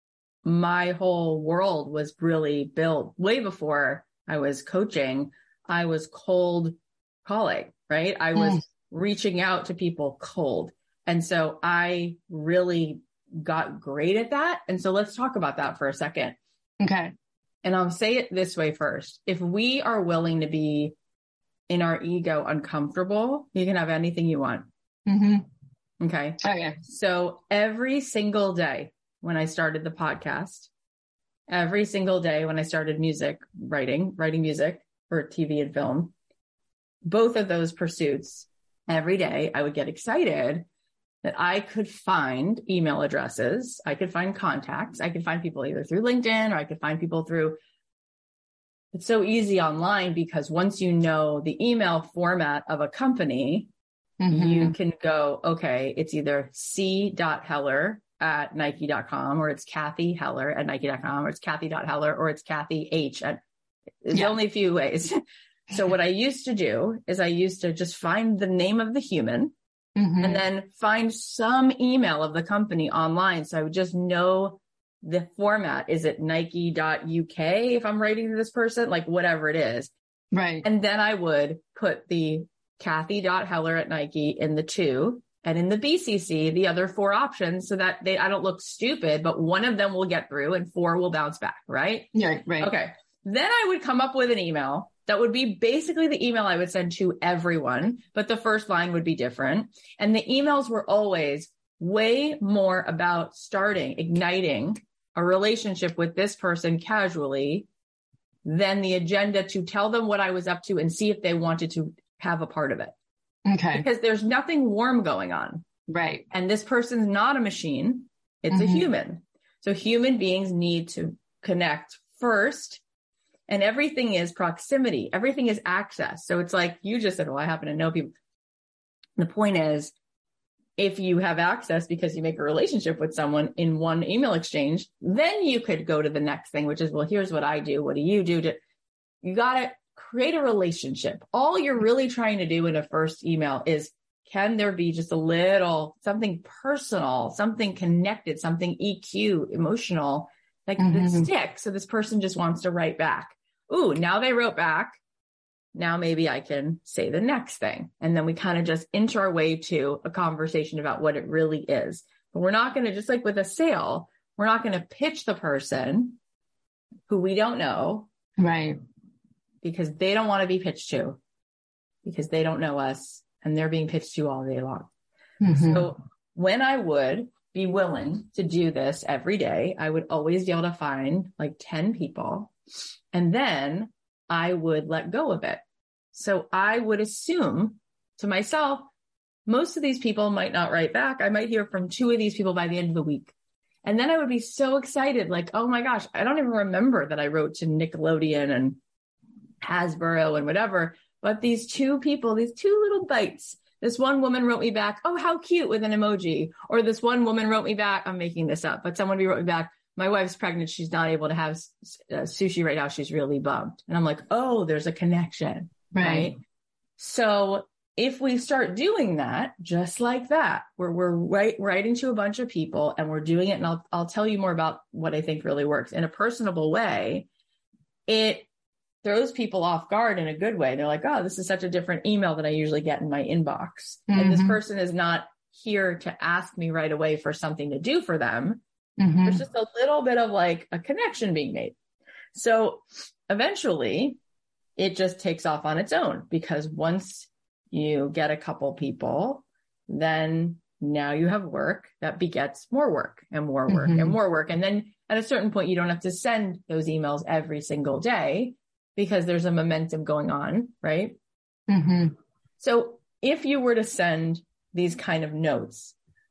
my whole world was really built way before I was coaching. I was cold calling, right? I was mm. reaching out to people cold. And so I really got great at that. And so let's talk about that for a second. Okay. And I'll say it this way first. If we are willing to be in our ego uncomfortable, you can have anything you want. Mm-hmm. Okay. Okay. So every single day when I started the podcast, every single day when I started music writing, writing music for T V and film, both of those pursuits, every day I would get excited that I could find email addresses, I could find contacts, I could find people either through LinkedIn or I could find people through, it's so easy online because once you know the email format of a company, mm-hmm. you can go, okay, it's either c.heller at nike dot com or it's Kathy Heller at nike dot com or it's Kathy.Heller or it's Kathy H at, there's yeah. only a few ways. So what I used to do is I used to just find the name of the human mm-hmm. and then find some email of the company online. So I would just know the format. Is it nike dot u k if I'm writing to this person, like whatever it is. Right. And then I would put the Kathy.Heller at Nike in the two and in the B C C, the other four options so that they, I don't look stupid, but one of them will get through and four will bounce back. Right. Yeah. Right. Okay. Then I would come up with an email that would be basically the email I would send to everyone, but the first line would be different. And the emails were always way more about starting, igniting a relationship with this person casually than the agenda to tell them what I was up to and see if they wanted to have a part of it. Okay. Because there's nothing warm going on. Right. And this person's not a machine. It's mm-hmm. a human. So human beings need to connect first. And everything is proximity. Everything is access. So it's like you just said, well, I happen to know people. The point is, if you have access because you make a relationship with someone in one email exchange, then you could go to the next thing, which is, well, here's what I do. What do you do? To, you got to create a relationship. All you're really trying to do in a first email is, can there be just a little, something personal, something connected, something E Q, emotional, like mm-hmm. that sticks. So this person just wants to write back. Ooh, now they wrote back. Now maybe I can say the next thing. And then we kind of just inch our way to a conversation about what it really is. But we're not going to, just like with a sale, we're not going to pitch the person who we don't know. Right. Because they don't want to be pitched to, because they don't know us and they're being pitched to all day long. Mm-hmm. So when I would be willing to do this every day, I would always be able to find like ten people. And then I would let go of it. So I would assume to myself, most of these people might not write back. I might hear from two of these people by the end of the week. And then I would be so excited, like, oh my gosh, I don't even remember that I wrote to Nickelodeon and Hasbro and whatever. But these two people, these two little bites, this one woman wrote me back, oh, how cute, with an emoji. Or this one woman wrote me back, I'm making this up, but someone wrote me back, my wife's pregnant. She's not able to have uh, sushi right now. She's really bummed. And I'm like, oh, there's a connection. Right. right? So if we start doing that, just like that, where we're write, writing to a bunch of people and we're doing it, and I'll, I'll tell you more about what I think really works in a personable way, it throws people off guard in a good way. They're like, oh, this is such a different email that I usually get in my inbox. Mm-hmm. And this person is not here to ask me right away for something to do for them. Mm-hmm. There's just a little bit of like a connection being made. So eventually it just takes off on its own, because once you get a couple people, then now you have work that begets more work and more work mm-hmm. and more work. And then at a certain point, you don't have to send those emails every single day because there's a momentum going on, right? Mm-hmm. So if you were to send these kind of notes,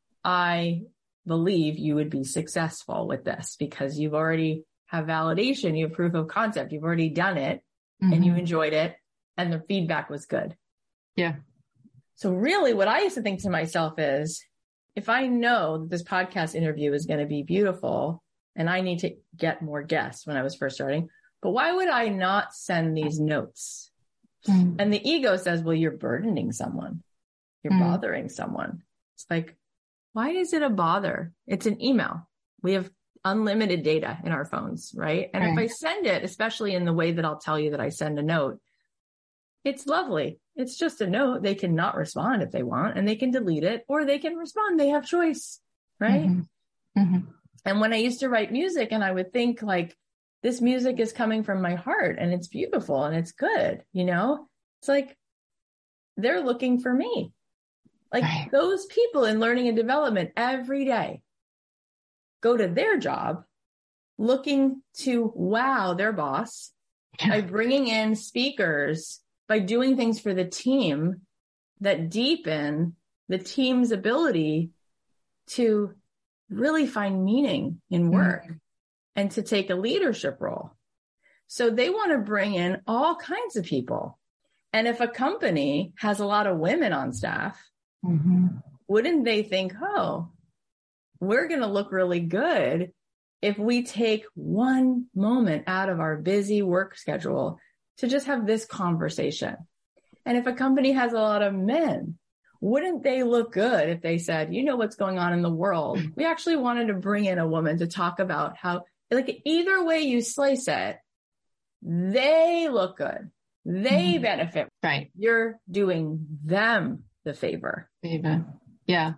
I believe you would be successful with this because you've already have validation, you have proof of concept, you've already done it mm-hmm. and you enjoyed it and the feedback was good. Yeah. So really what I used to think to myself is, if I know that this podcast interview is going to be beautiful and I need to get more guests when I was first starting, but why would I not send these notes? Mm-hmm. And the ego says, well, you're burdening someone. You're mm-hmm. bothering someone. It's like, why is it a bother? It's an email. We have unlimited data in our phones, right? And right. if I send it, especially in the way that I'll tell you that I send a note, it's lovely. It's just a note. They can not respond if they want, and they can delete it, or they can respond. They have choice, right? Mm-hmm. Mm-hmm. And when I used to write music, and I would think like, this music is coming from my heart and it's beautiful and it's good, you know, it's like, they're looking for me. Like right. those people in learning and development every day go to their job looking to wow their boss yeah. by bringing in speakers, by doing things for the team that deepen the team's ability to really find meaning in work mm-hmm. and to take a leadership role. So they want to bring in all kinds of people. And if a company has a lot of women on staff, mm-hmm. wouldn't they think, oh, we're going to look really good if we take one moment out of our busy work schedule to just have this conversation? And if a company has a lot of men, wouldn't they look good if they said, you know what's going on in the world? We actually wanted to bring in a woman to talk about how, like, either way you slice it, they look good. They mm-hmm. benefit. Right. You're doing them the favor. Favor. Yeah.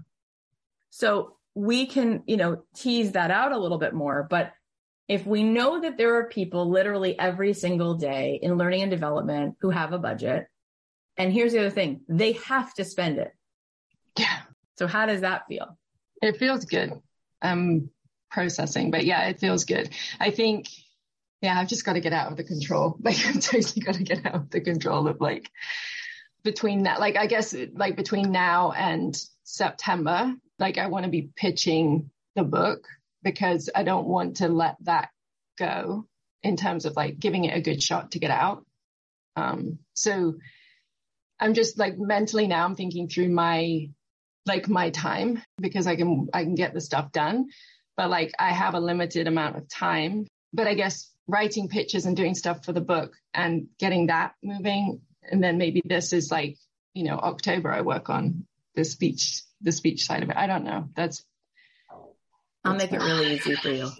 So we can, you know, tease that out a little bit more. But if we know that there are people literally every single day in learning and development who have a budget, and here's the other thing, they have to spend it. Yeah. So how does that feel? It feels good. I'm processing, but yeah, it feels good. I think, yeah, I've just got to get out of the control. Like, I've totally got to get out of the control of like between that, like, I guess like between now and September, like I want to be pitching the book because I don't want to let that go in terms of like giving it a good shot to get out. Um, so I'm just like mentally now I'm thinking through my, like my time because I can, I can get the stuff done, but like I have a limited amount of time, but I guess writing pitches and doing stuff for the book and getting that moving. And then maybe this is like, you know, October, I work on the speech, the speech side of it. I don't know. That's, I'll make it really easy for you.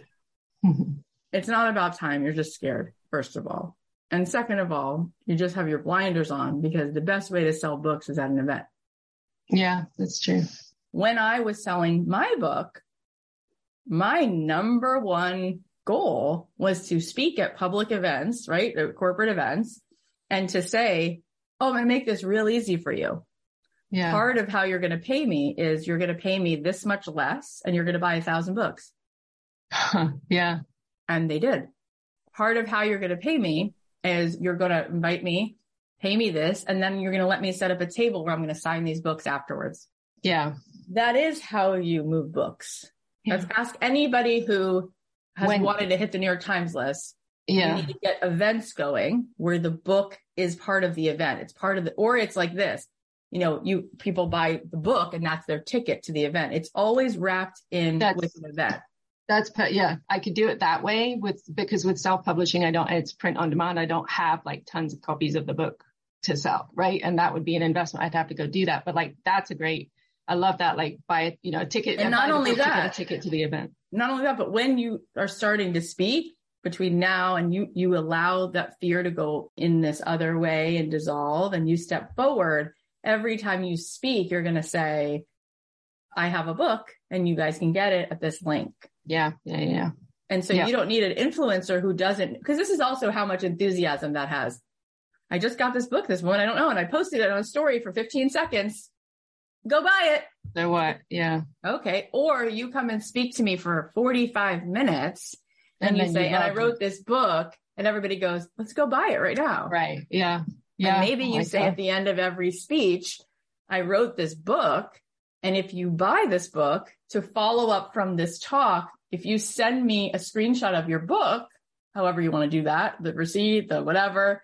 It's not about time. You're just scared, first of all. And second of all, you just have your blinders on because the best way to sell books is at an event. Yeah, that's true. When I was selling my book, my number one goal was to speak at public events, right? Or corporate events, and to say, oh, I'm going to make this real easy for you. Yeah. Part of how you're going to pay me is you're going to pay me this much less and you're going to buy a thousand books. Yeah. And they did. Part of how you're going to pay me is you're going to invite me, pay me this, and then you're going to let me set up a table where I'm going to sign these books afterwards. Yeah. That is how you move books. Yeah. Let's ask anybody who has when, wanted to hit the New York Times list. Yeah. You need to get events going where the book is part of the event. It's part of the, or it's like this, you know, you, people buy the book and that's their ticket to the event. It's always wrapped in that's, with an event. That's, yeah, I could do it that way with, because with self-publishing, I don't, it's print on demand. I don't have like tons of copies of the book to sell. Right. And that would be an investment. I'd have to go do that. But like, that's a great, I love that. Like buy, you know, a ticket. And not only that, a ticket to the event. Not only that, but when you are starting to speak between now and you, you allow that fear to go in this other way and dissolve and you step forward. Every time you speak, you're going to say, I have a book and you guys can get it at this link. Yeah. Yeah. Yeah. And so yeah. you don't need an influencer who doesn't, because this is also how much enthusiasm that has. I just got this book, this one, I don't know. And I posted it on a story for fifteen seconds. Go buy it. So what? Yeah. Okay. Or you come and speak to me for forty-five minutes and, and you say, you and I wrote it. This book, and everybody goes, let's go buy it right now. Right. Yeah. Yeah. And maybe you say God. At the end of every speech, I wrote this book. And if you buy this book to follow up from this talk, if you send me a screenshot of your book, however you want to do that, the receipt, the whatever,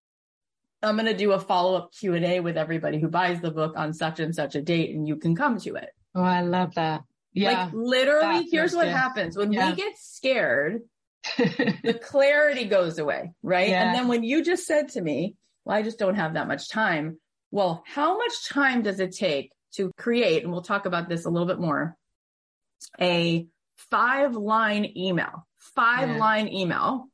I'm going to do a follow-up Q and A with everybody who buys the book on such and such a date, and you can come to it. Oh, I love that. Yeah. Like literally, that here's what good. Happens. When yeah. we get scared, the clarity goes away, right? Yeah. And then when you just said to me, well, I just don't have that much time. Well, how much time does it take to create, and we'll talk about this a little bit more, a five line email, five yeah. line email,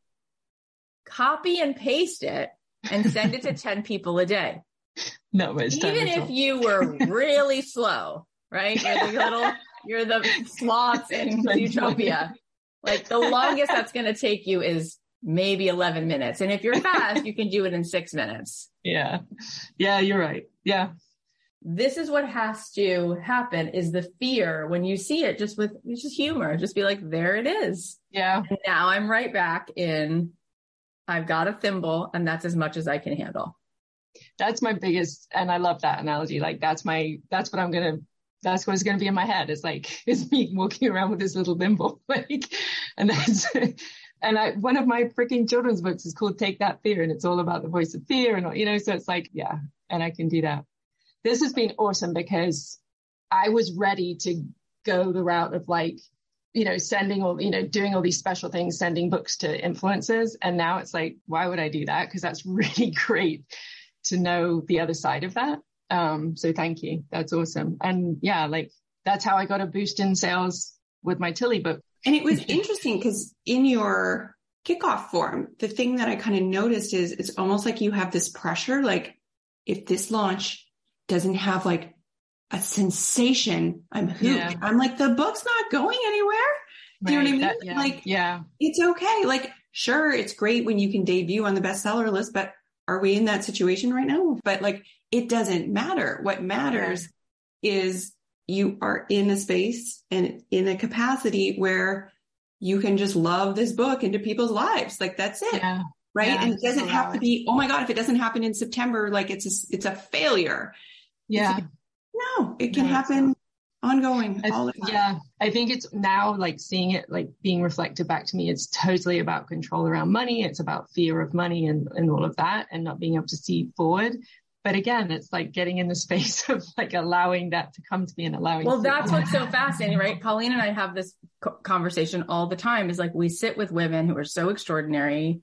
copy and paste it and send it to ten people a day. No, it's even if you were really slow, right? You're the little, you're the sloths in Utopia. Like the longest that's going to take you is maybe eleven minutes. And if you're fast, you can do it in six minutes. Yeah. Yeah, you're right. Yeah. This is what has to happen is the fear when you see it just with it's just humor, just be like, there it is. Yeah. And now I'm right back in, I've got a thimble and that's as much as I can handle. That's my biggest, and I love that analogy. Like that's my, that's what I'm going to, that's what's going to be in my head. It's like, it's me walking around with this little thimble. Like, and that's, and I, one of my freaking children's books is called Take That Fear. And it's all about the voice of fear and, you know, so it's like, yeah, and I can do that. This has been awesome because I was ready to go the route of like, you know, sending all, you know, doing all these special things, sending books to influencers. And now it's like, why would I do that? Because that's really great to know the other side of that. Um, so thank you. That's awesome. And yeah, like that's how I got a boost in sales with my Tilly book. And it was interesting because in your kickoff form, the thing that I kind of noticed is it's almost like you have this pressure. Like if this launch doesn't have like a sensation, I'm hooked. Yeah. I'm like, the book's not going anywhere. Do you right. know what I mean? That, yeah. Like, yeah, it's okay. Like, sure, it's great when you can debut on the bestseller list, but are we in that situation right now? But like, it doesn't matter. What matters yeah. is you are in a space and in a capacity where you can just love this book into people's lives. Like, that's it. Yeah. Right. Yeah, and it doesn't have to be, oh my God, if it doesn't happen in September, like it's a, it's a failure. Yeah. Like, no, it can no, happen ongoing I, all the time. Yeah. I think it's now like seeing it, like being reflected back to me. It's totally about control around money. It's about fear of money and, and all of that and not being able to see forward. But again, it's like getting in the space of like allowing that to come to me and allowing. Well, to, that's what's so fascinating, right? Colleen and I have this co- conversation all the time is like, we sit with women who are so extraordinary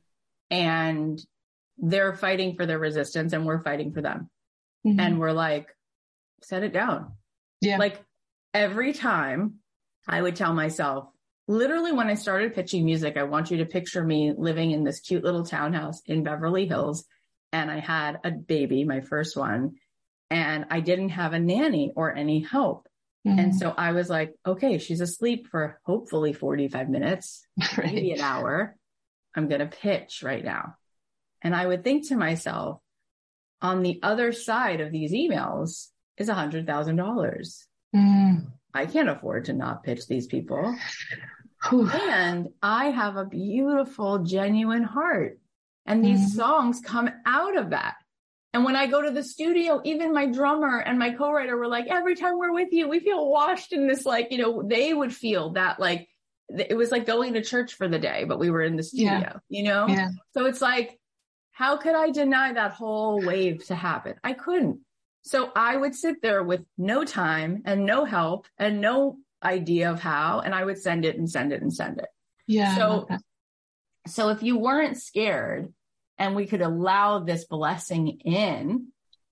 and they're fighting for their resistance and we're fighting for them. Mm-hmm. And we're like, set it down. Yeah. Like every time I would tell myself, literally when I started pitching music, I want you to picture me living in this cute little townhouse in Beverly Hills. And I had a baby, my first one, and I didn't have a nanny or any help. Mm-hmm. And so I was like, okay, she's asleep for hopefully forty-five minutes, right. maybe an hour. I'm going to pitch right now. And I would think to myself, on the other side of these emails is a hundred thousand dollars. Mm. I can't afford to not pitch these people. And I have a beautiful, genuine heart. And these mm. songs come out of that. And when I go to the studio, even my drummer and my co-writer were like, every time we're with you, we feel washed in this, like, you know, they would feel that like, it was like going to church for the day, but we were in the studio, yeah. you know? Yeah. So it's like, how could I deny that whole wave to happen? I couldn't. So I would sit there with no time and no help and no idea of how, and I would send it and send it and send it. Yeah. So, so if you weren't scared and we could allow this blessing in,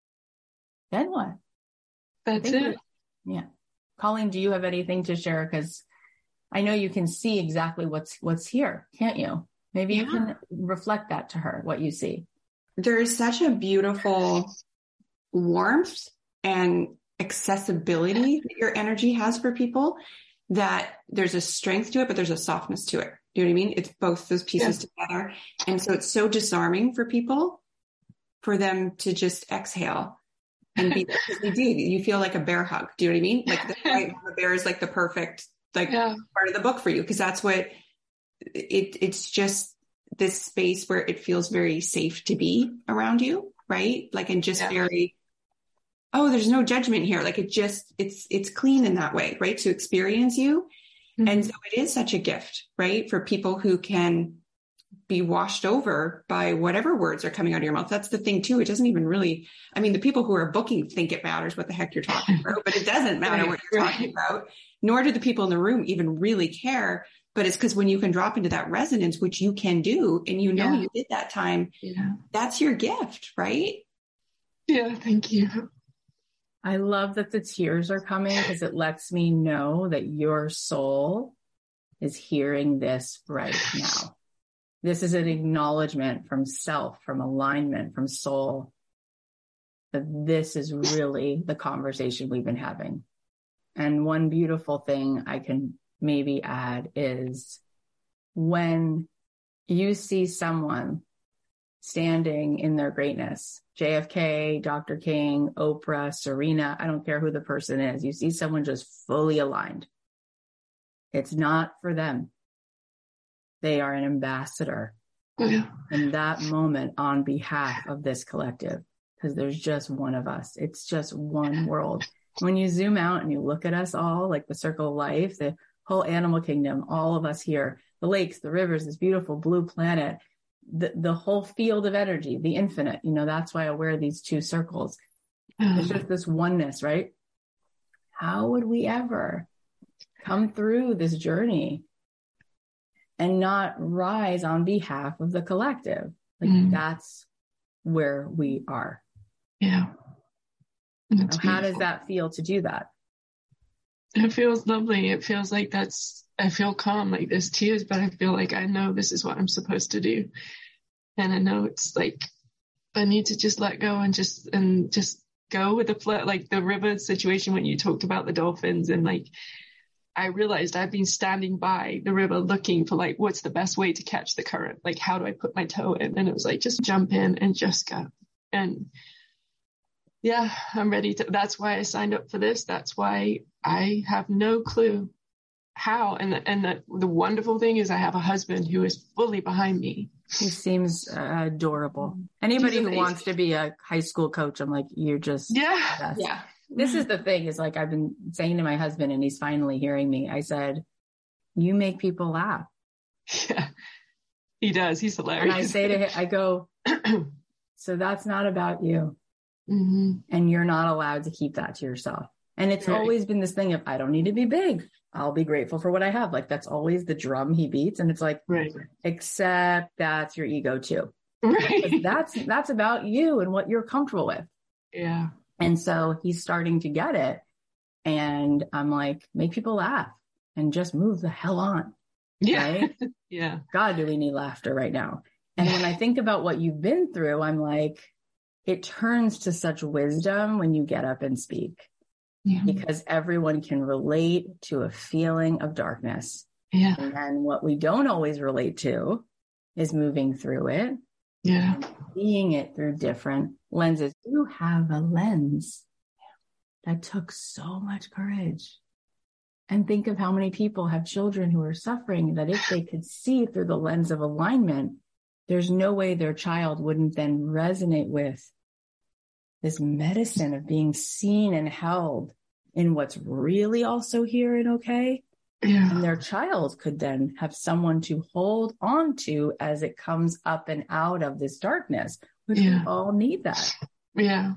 then what? That's it. Yeah. Colleen, do you have anything to share? Because I know you can see exactly what's, what's here, can't you? Maybe yeah. you can reflect that to her, what you see. There's such a beautiful warmth and accessibility that your energy has for people that there's a strength to it, but there's a softness to it. You know what I mean? It's both those pieces yeah. together. And so it's so disarming for people for them to just exhale and be, because they do, you feel like a bear hug. Do you know what I mean? Like the, right, the bear is like the perfect, like yeah. part of the book for you. Cause that's what it, it's just this space where it feels very safe to be around you. Right. Like, and just yeah. very, oh, there's no judgment here. Like it just, it's, it's clean in that way, right? To experience you. Mm-hmm. And so it is such a gift, right? For people who can be washed over by whatever words are coming out of your mouth. That's the thing too. It doesn't even really, I mean, the people who are booking think it matters what the heck you're talking about, but it doesn't matter right, what you're right. talking about, nor do the people in the room even really care. But it's because when you can drop into that resonance, which you can do, and you know, yeah. you did that time, yeah. that's your gift, right? Yeah. Thank you. I love that the tears are coming because it lets me know that your soul is hearing this right now. This is an acknowledgement from self, from alignment, from soul, that this is really the conversation we've been having. And one beautiful thing I can maybe add is when you see someone standing in their greatness, J F K, Doctor King, Oprah, Serena, I don't care who the person is. You see someone just fully aligned. It's not for them. They are an ambassador yeah. in that moment on behalf of this collective, because there's just one of us. It's just one world. When you zoom out and you look at us all, like the circle of life, the whole animal kingdom, all of us here, the lakes, the rivers, this beautiful blue planet, the, the whole field of energy, the infinite, you know, that's why I wear these two circles. It's just this oneness, right? How would we ever come through this journey and not rise on behalf of the collective? Like mm. that's where we are. Yeah. Now, how does that feel to do that? It feels lovely. It feels like that's, I feel calm, like there's tears, but I feel like I know this is what I'm supposed to do. And I know it's like, I need to just let go and just, and just go with the flow, like the river situation when you talked about the dolphins. And like, I realized I've been standing by the river looking for like, what's the best way to catch the current? Like, how do I put my toe in? And it was like, just jump in and just go. And yeah, I'm ready to, that's why I signed up for this. That's why I have no clue how. And the, and the, the wonderful thing is I have a husband who is fully behind me. He seems uh, adorable. Anybody who wants to be a high school coach, I'm like, you're just, yeah, yeah. This is the thing is like, I've been saying to my husband and he's finally hearing me. I said, you make people laugh. Yeah, he does. He's hilarious. And I say to him, I go, so that's not about you. Mm-hmm. And you're not allowed to keep that to yourself. And it's right. always been this thing of, I don't need to be big. I'll be grateful for what I have. Like, that's always the drum he beats. And it's like, right. except that's your ego too. Right. That's, that's about you and what you're comfortable with. Yeah. And so he's starting to get it. And I'm like, make people laugh and just move the hell on. Yeah. Right? Yeah. God, do we need laughter right now? And when I think about what you've been through, I'm like, it turns to such wisdom when you get up and speak. Yeah. Because everyone can relate to a feeling of darkness. Yeah. And then what we don't always relate to is moving through it. Yeah. And seeing it through different lenses. You have a lens that took so much courage. And think of how many people have children who are suffering that if they could see through the lens of alignment, there's no way their child wouldn't then resonate with this medicine of being seen and held in what's really also here and okay. Yeah. And their child could then have someone to hold on to as it comes up and out of this darkness, which yeah. we all need that. Yeah.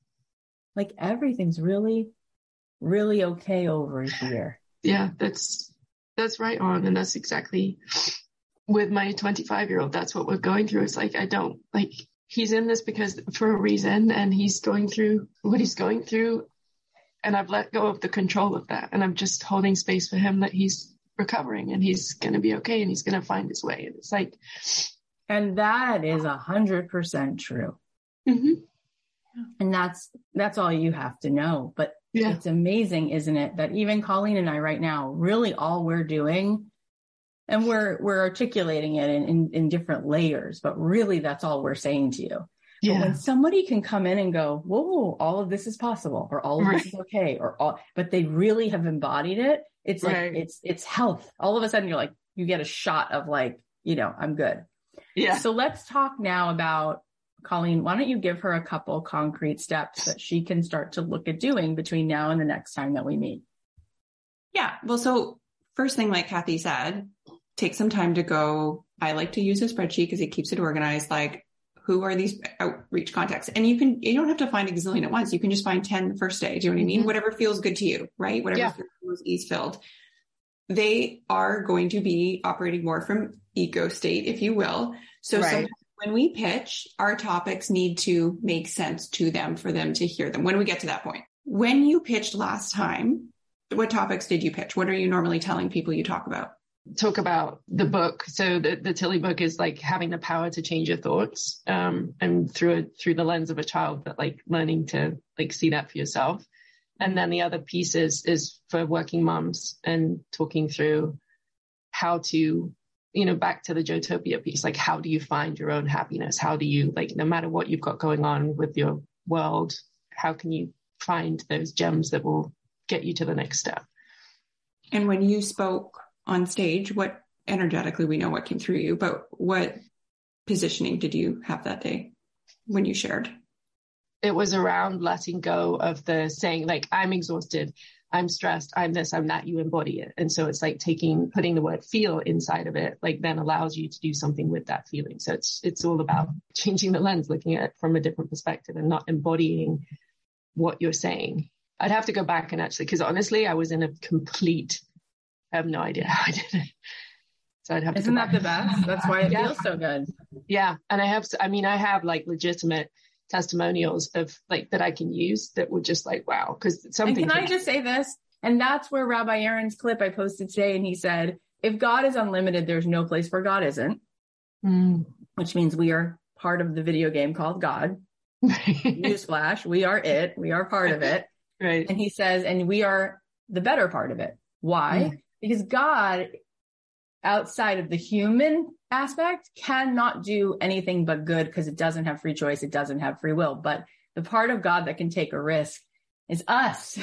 Like everything's really, really okay over here. Yeah, that's, that's right on. And that's exactly with my twenty-five year old. That's what we're going through. It's like, I don't like, he's in this because for a reason and he's going through what he's going through. And I've let go of the control of that. And I'm just holding space for him that he's recovering and he's going to be okay. And he's going to find his way. And it's like, and that is a hundred percent true. Mm-hmm. And that's, that's all you have to know. But yeah. It's amazing, isn't it? That even Colleen and I right now, really all we're doing, and we're, we're articulating it in, in, in different layers, but really that's all we're saying to you. Yeah. But when somebody can come in and go, whoa, all of this is possible, or all of right. this is okay, or all, but they really have embodied it. It's like, right. it's, it's health. All of a sudden you're like, you get a shot of like, you know, I'm good. Yeah. So let's talk now about Colleen. Why don't you give her a couple concrete steps that she can start to look at doing between now and the next time that we meet? Yeah. Well, so first thing, like Kathy said, take some time to go. I like to use a spreadsheet because it keeps it organized. Like, who are these outreach contacts? And you can, you don't have to find a gazillion at once. You can just find ten the first day. Do you know what I mean? Mm-hmm. Whatever feels good to you, right? Whatever yeah. feels ease filled. They are going to be operating more from ego state, if you will. So right. sometimes when we pitch, our topics need to make sense to them for them to hear them when we get to that point. When you pitched last time, what topics did you pitch? What are you normally telling people you talk about? talk about the book. So the, the Tilly book is like having the power to change your thoughts, um, and through a, through the lens of a child, but like learning to like see that for yourself. And then the other piece is, is for working moms and talking through how to, you know, back to the Joytopia piece, like how do you find your own happiness? How do you, like, no matter what you've got going on with your world, how can you find those gems that will get you to the next step? And when you spoke on stage, what energetically, we know what came through you, but what positioning did you have that day when you shared? It was around letting go of the saying, like, I'm exhausted, I'm stressed, I'm this, I'm that. You embody it. And so it's like taking, putting the word feel inside of it, like then allows you to do something with that feeling. So it's, it's all about changing the lens, looking at it from a different perspective and not embodying what you're saying. I'd have to go back and actually, because honestly, I was in a complete, I have no idea how I did it. So I'd have Isn't to that the best? That's why it yeah. feels so good. Yeah. And I have, I mean, I have like legitimate testimonials of like that I can use that were just like, wow. Cause something. And can I just say this? And that's where Rabbi Aaron's clip I posted today. And he said, if God is unlimited, there's no place where God isn't, mm. which means we are part of the video game called God. Newsflash. We are it. We are part of it. Right. And he says, and we are the better part of it. Why? Mm. Because God, outside of the human aspect, cannot do anything but good because it doesn't have free choice. It doesn't have free will. But the part of God that can take a risk is us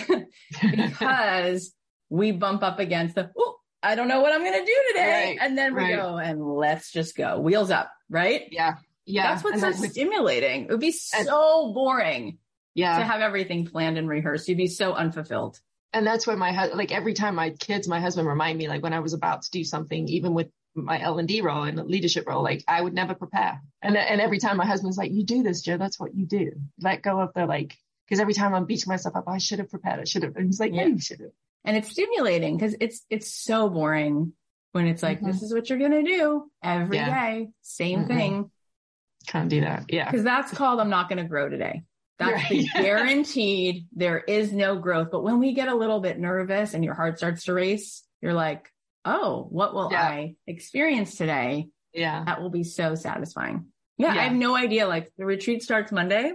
because we bump up against the, oh, I don't know what I'm going to do today. Right, and then we right. go and let's just go. Wheels up, right? Yeah. Yeah. That's what's so that's, stimulating. It would be so boring yeah. to have everything planned and rehearsed. You'd be so unfulfilled. And that's where my, like every time my kids, my husband remind me, like when I was about to do something, even with my L and D role and leadership role, like I would never prepare. And and every time my husband's like, you do this, Joe, that's what you do. Let go of the like, because every time I'm beating myself up, I should have prepared. I should have. And he's like, yeah, yeah you should have. And it's stimulating because it's, it's so boring when it's like, mm-hmm. this is what you're going to do every yeah. day. Same mm-hmm. thing. Can't do that. Yeah. Because that's called, I'm not going to grow today. That's right. the guaranteed. There is no growth. But when we get a little bit nervous and your heart starts to race, you're like, oh, what will yeah. I experience today? Yeah. That will be so satisfying. Yeah, yeah. I have no idea. Like the retreat starts Monday.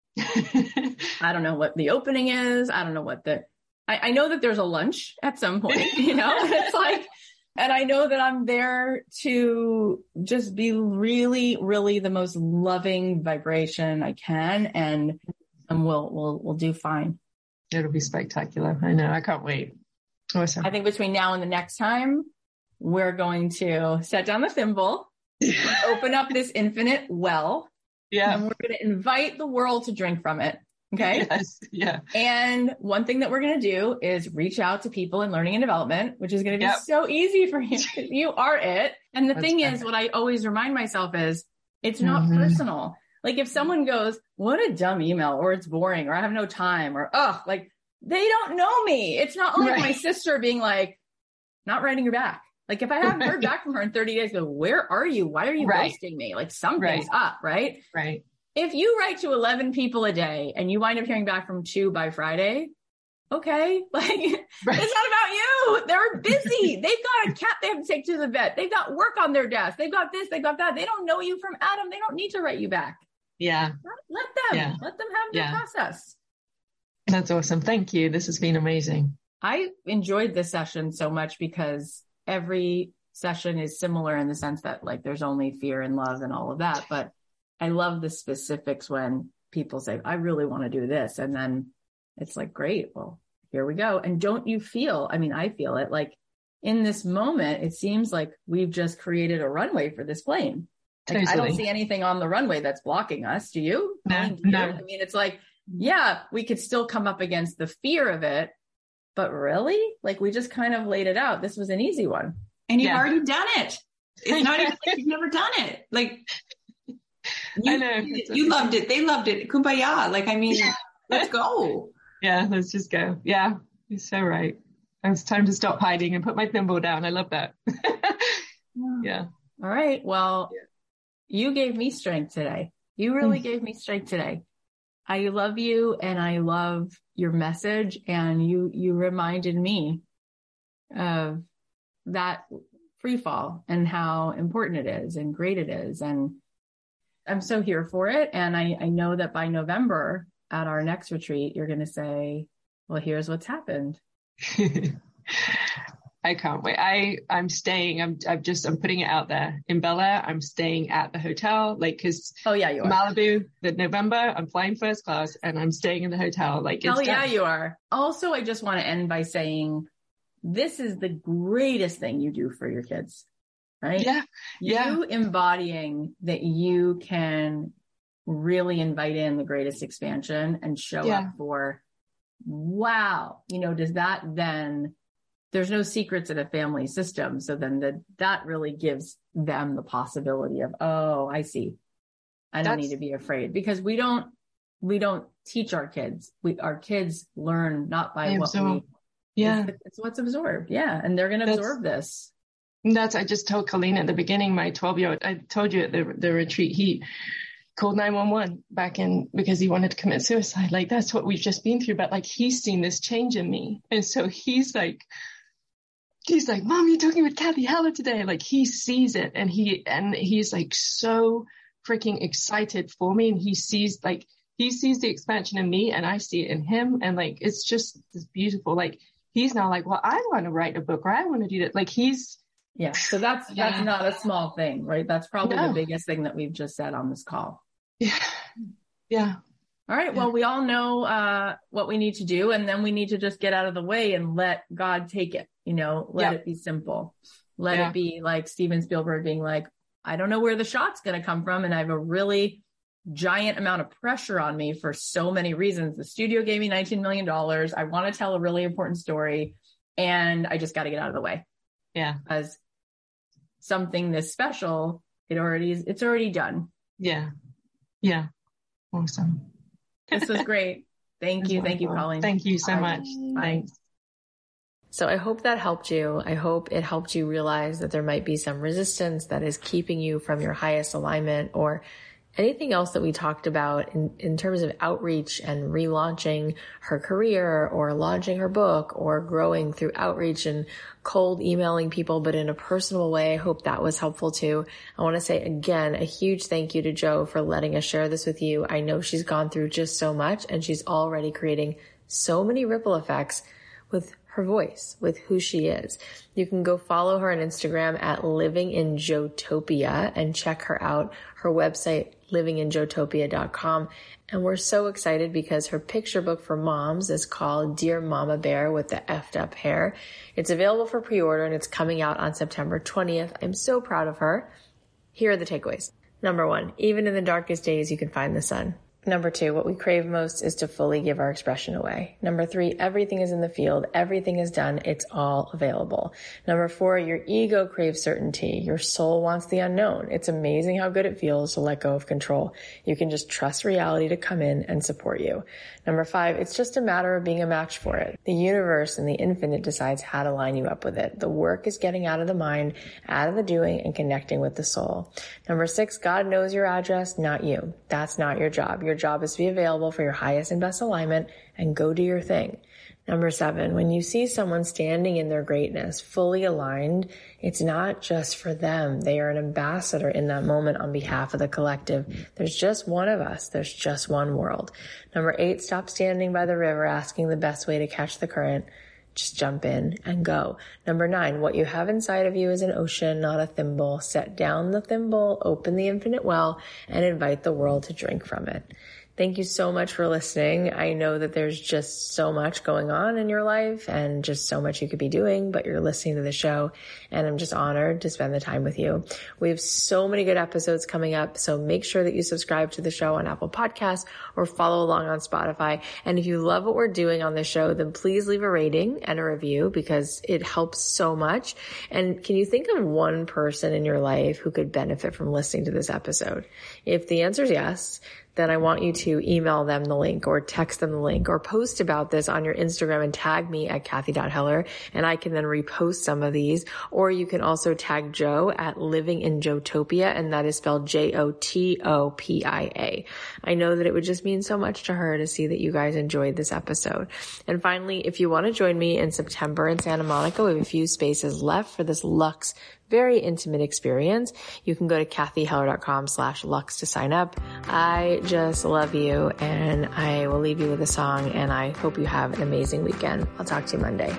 I don't know what the opening is. I don't know what the, I, I know that there's a lunch at some point, you know, it's like, and I know that I'm there to just be really, really the most loving vibration I can. And, and we'll, we'll, we'll do fine. It'll be spectacular. I know. I can't wait. Awesome. I think between now and the next time, we're going to set down the thimble, open up this infinite well, yeah, and we're going to invite the world to drink from it. Okay. Yes. Yeah. And one thing that we're going to do is reach out to people in learning and development, which is going to be yep. so easy for you. You are it. And the That's thing better. is, what I always remind myself is it's not mm-hmm. personal. Like if someone goes, what a dumb email, or it's boring, or I have no time, or, oh, like they don't know me. It's not like right. my sister being like, not writing her back. Like if I haven't right. heard back from her in thirty days, go, where are you? Why are you right. ghosting me? Like something's right. up, right? Right. If you write to eleven people a day and you wind up hearing back from two by Friday, okay, like right. it's not about you. They're busy. They've got a cat they have to take to the vet. They've got work on their desk. They've got this, they've got that. They don't know you from Adam. They don't need to write you back. Yeah. Let, let them, yeah. let them have their yeah. process. That's awesome. Thank you. This has been amazing. I enjoyed this session so much because every session is similar in the sense that like there's only fear and love and all of that. But I love the specifics when people say, I really want to do this. And then it's like, great, well, here we go. And don't you feel, I mean, I feel it like in this moment, it seems like we've just created a runway for this plane. Like, totally. I don't see anything on the runway that's blocking us. Do you? No, I mean, no. I mean, it's like, yeah, we could still come up against the fear of it, but really, like we just kind of laid it out. This was an easy one. And you've yeah. already done it. It's not even like you've never done it. Like, you, I know. You, you loved it. They loved it. Kumbaya. Like, I mean, let's go. Yeah, let's just go. Yeah, you're so right. It's time to stop hiding and put my thimble down. I love that. Yeah. All right. Well, yeah. you gave me strength today. You really gave me strength today. I love you and I love your message. And you, you reminded me of that free fall and how important it is and great it is. And I'm so here for it. And I, I know that by November at our next retreat, you're going to say, well, here's what's happened. I can't wait. I, I'm staying. I'm, I'm just, I'm putting it out there in Bel Air. I'm staying at the hotel, like, cause oh yeah, you are. Malibu, the November, I'm flying first class and I'm staying in the hotel. Like, oh it's yeah, done. you are. Also, I just want to end by saying this is the greatest thing you do for your kids, right? Yeah. Yeah. You embodying that you can really invite in the greatest expansion and show yeah. up for, wow, you know, does that then, there's no secrets in a family system. So then the, that really gives them the possibility of, oh, I see. I don't That's, need to be afraid, because we don't, we don't teach our kids. We, our kids learn not by what we, yeah, it's, it's what's absorbed. Yeah. And they're going to absorb this. That's, I just told Colleen at the beginning, my twelve year old, I told you at the, the retreat, he called nine one one back in because he wanted to commit suicide. Like, that's what we've just been through. But like, he's seen this change in me. And so he's like, he's like, Mom, you're talking with Cathy Heller today. Like, he sees it, and he, and he's like so freaking excited for me. And he sees, like, he sees the expansion in me and I see it in him. And like, it's just this beautiful, like, he's now like, well, I want to write a book, or I want to do that. Like, he's, yeah. So that's, yeah. that's not a small thing, right? That's probably no. the biggest thing that we've just said on this call. Yeah. Yeah. All right. Well, we all know uh, what we need to do, and then we need to just get out of the way and let God take it, you know, let yep. it be simple. Let yeah. it be like Steven Spielberg being like, I don't know where the shot's going to come from. And I have a really giant amount of pressure on me for so many reasons. The studio gave me nineteen million dollars. I want to tell a really important story, and I just got to get out of the way. Yeah. As something this special, it already is, it's already done. Yeah. Yeah. Awesome. This was great. Thank you. Thank you, Colleen. Thank you so much. Bye. Thanks. So I hope that helped you. I hope it helped you realize that there might be some resistance that is keeping you from your highest alignment, or anything else that we talked about in, in terms of outreach and relaunching her career, or launching her book, or growing through outreach and cold emailing people, but in a personal way. I hope that was helpful too. I want to say again, a huge thank you to Jo for letting us share this with you. I know she's gone through just so much, and she's already creating so many ripple effects with her voice, with who she is. You can go follow her on Instagram at Living in Jotopia and check her out. Her website, living in jotopia dot com. And we're so excited because her picture book for moms is called Dear Mama Bear with the effed up hair. It's available for pre-order, and it's coming out on September twentieth. I'm so proud of her. Here are the takeaways. Number one, even in the darkest days, you can find the sun. Number two, what we crave most is to fully give our expression away. Number three, everything is in the field. Everything is done. It's all available. Number four, your ego craves certainty. Your soul wants the unknown. It's amazing how good it feels to let go of control. You can just trust reality to come in and support you. Number five, it's just a matter of being a match for it. The universe and the infinite decides how to line you up with it. The work is getting out of the mind, out of the doing, and connecting with the soul. Number six, God knows your address, not you. That's not your job. Your job is to be available for your highest and best alignment and go do your thing. Number seven, when you see someone standing in their greatness, fully aligned, it's not just for them. They are an ambassador in that moment on behalf of the collective. There's just one of us. There's just one world. Number eight, stop standing by the river asking the best way to catch the current. Just jump in and go. Number nine, what you have inside of you is an ocean, not a thimble. Set down the thimble, open the infinite well, and invite the world to drink from it. Thank you so much for listening. I know that there's just so much going on in your life and just so much you could be doing, but you're listening to the show, and I'm just honored to spend the time with you. We have so many good episodes coming up, so make sure that you subscribe to the show on Apple Podcasts or follow along on Spotify. And if you love what we're doing on the show, then please leave a rating and a review, because it helps so much. And can you think of one person in your life who could benefit from listening to this episode? If the answer is yes, then I want you to email them the link, or text them the link, or post about this on your Instagram and tag me at Cathy dot Heller, and I can then repost some of these. Or you can also tag Jo at Living in Jotopia, and that is spelled J O T O P I A. I know that it would just mean so much to her to see that you guys enjoyed this episode. And finally, if you want to join me in September in Santa Monica, we have a few spaces left for this Luxe very intimate experience. You can go to kathyheller.com slash Lux to sign up. I just love you, and I will leave you with a song, and I hope you have an amazing weekend. I'll talk to you Monday.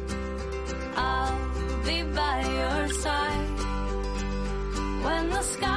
When the sky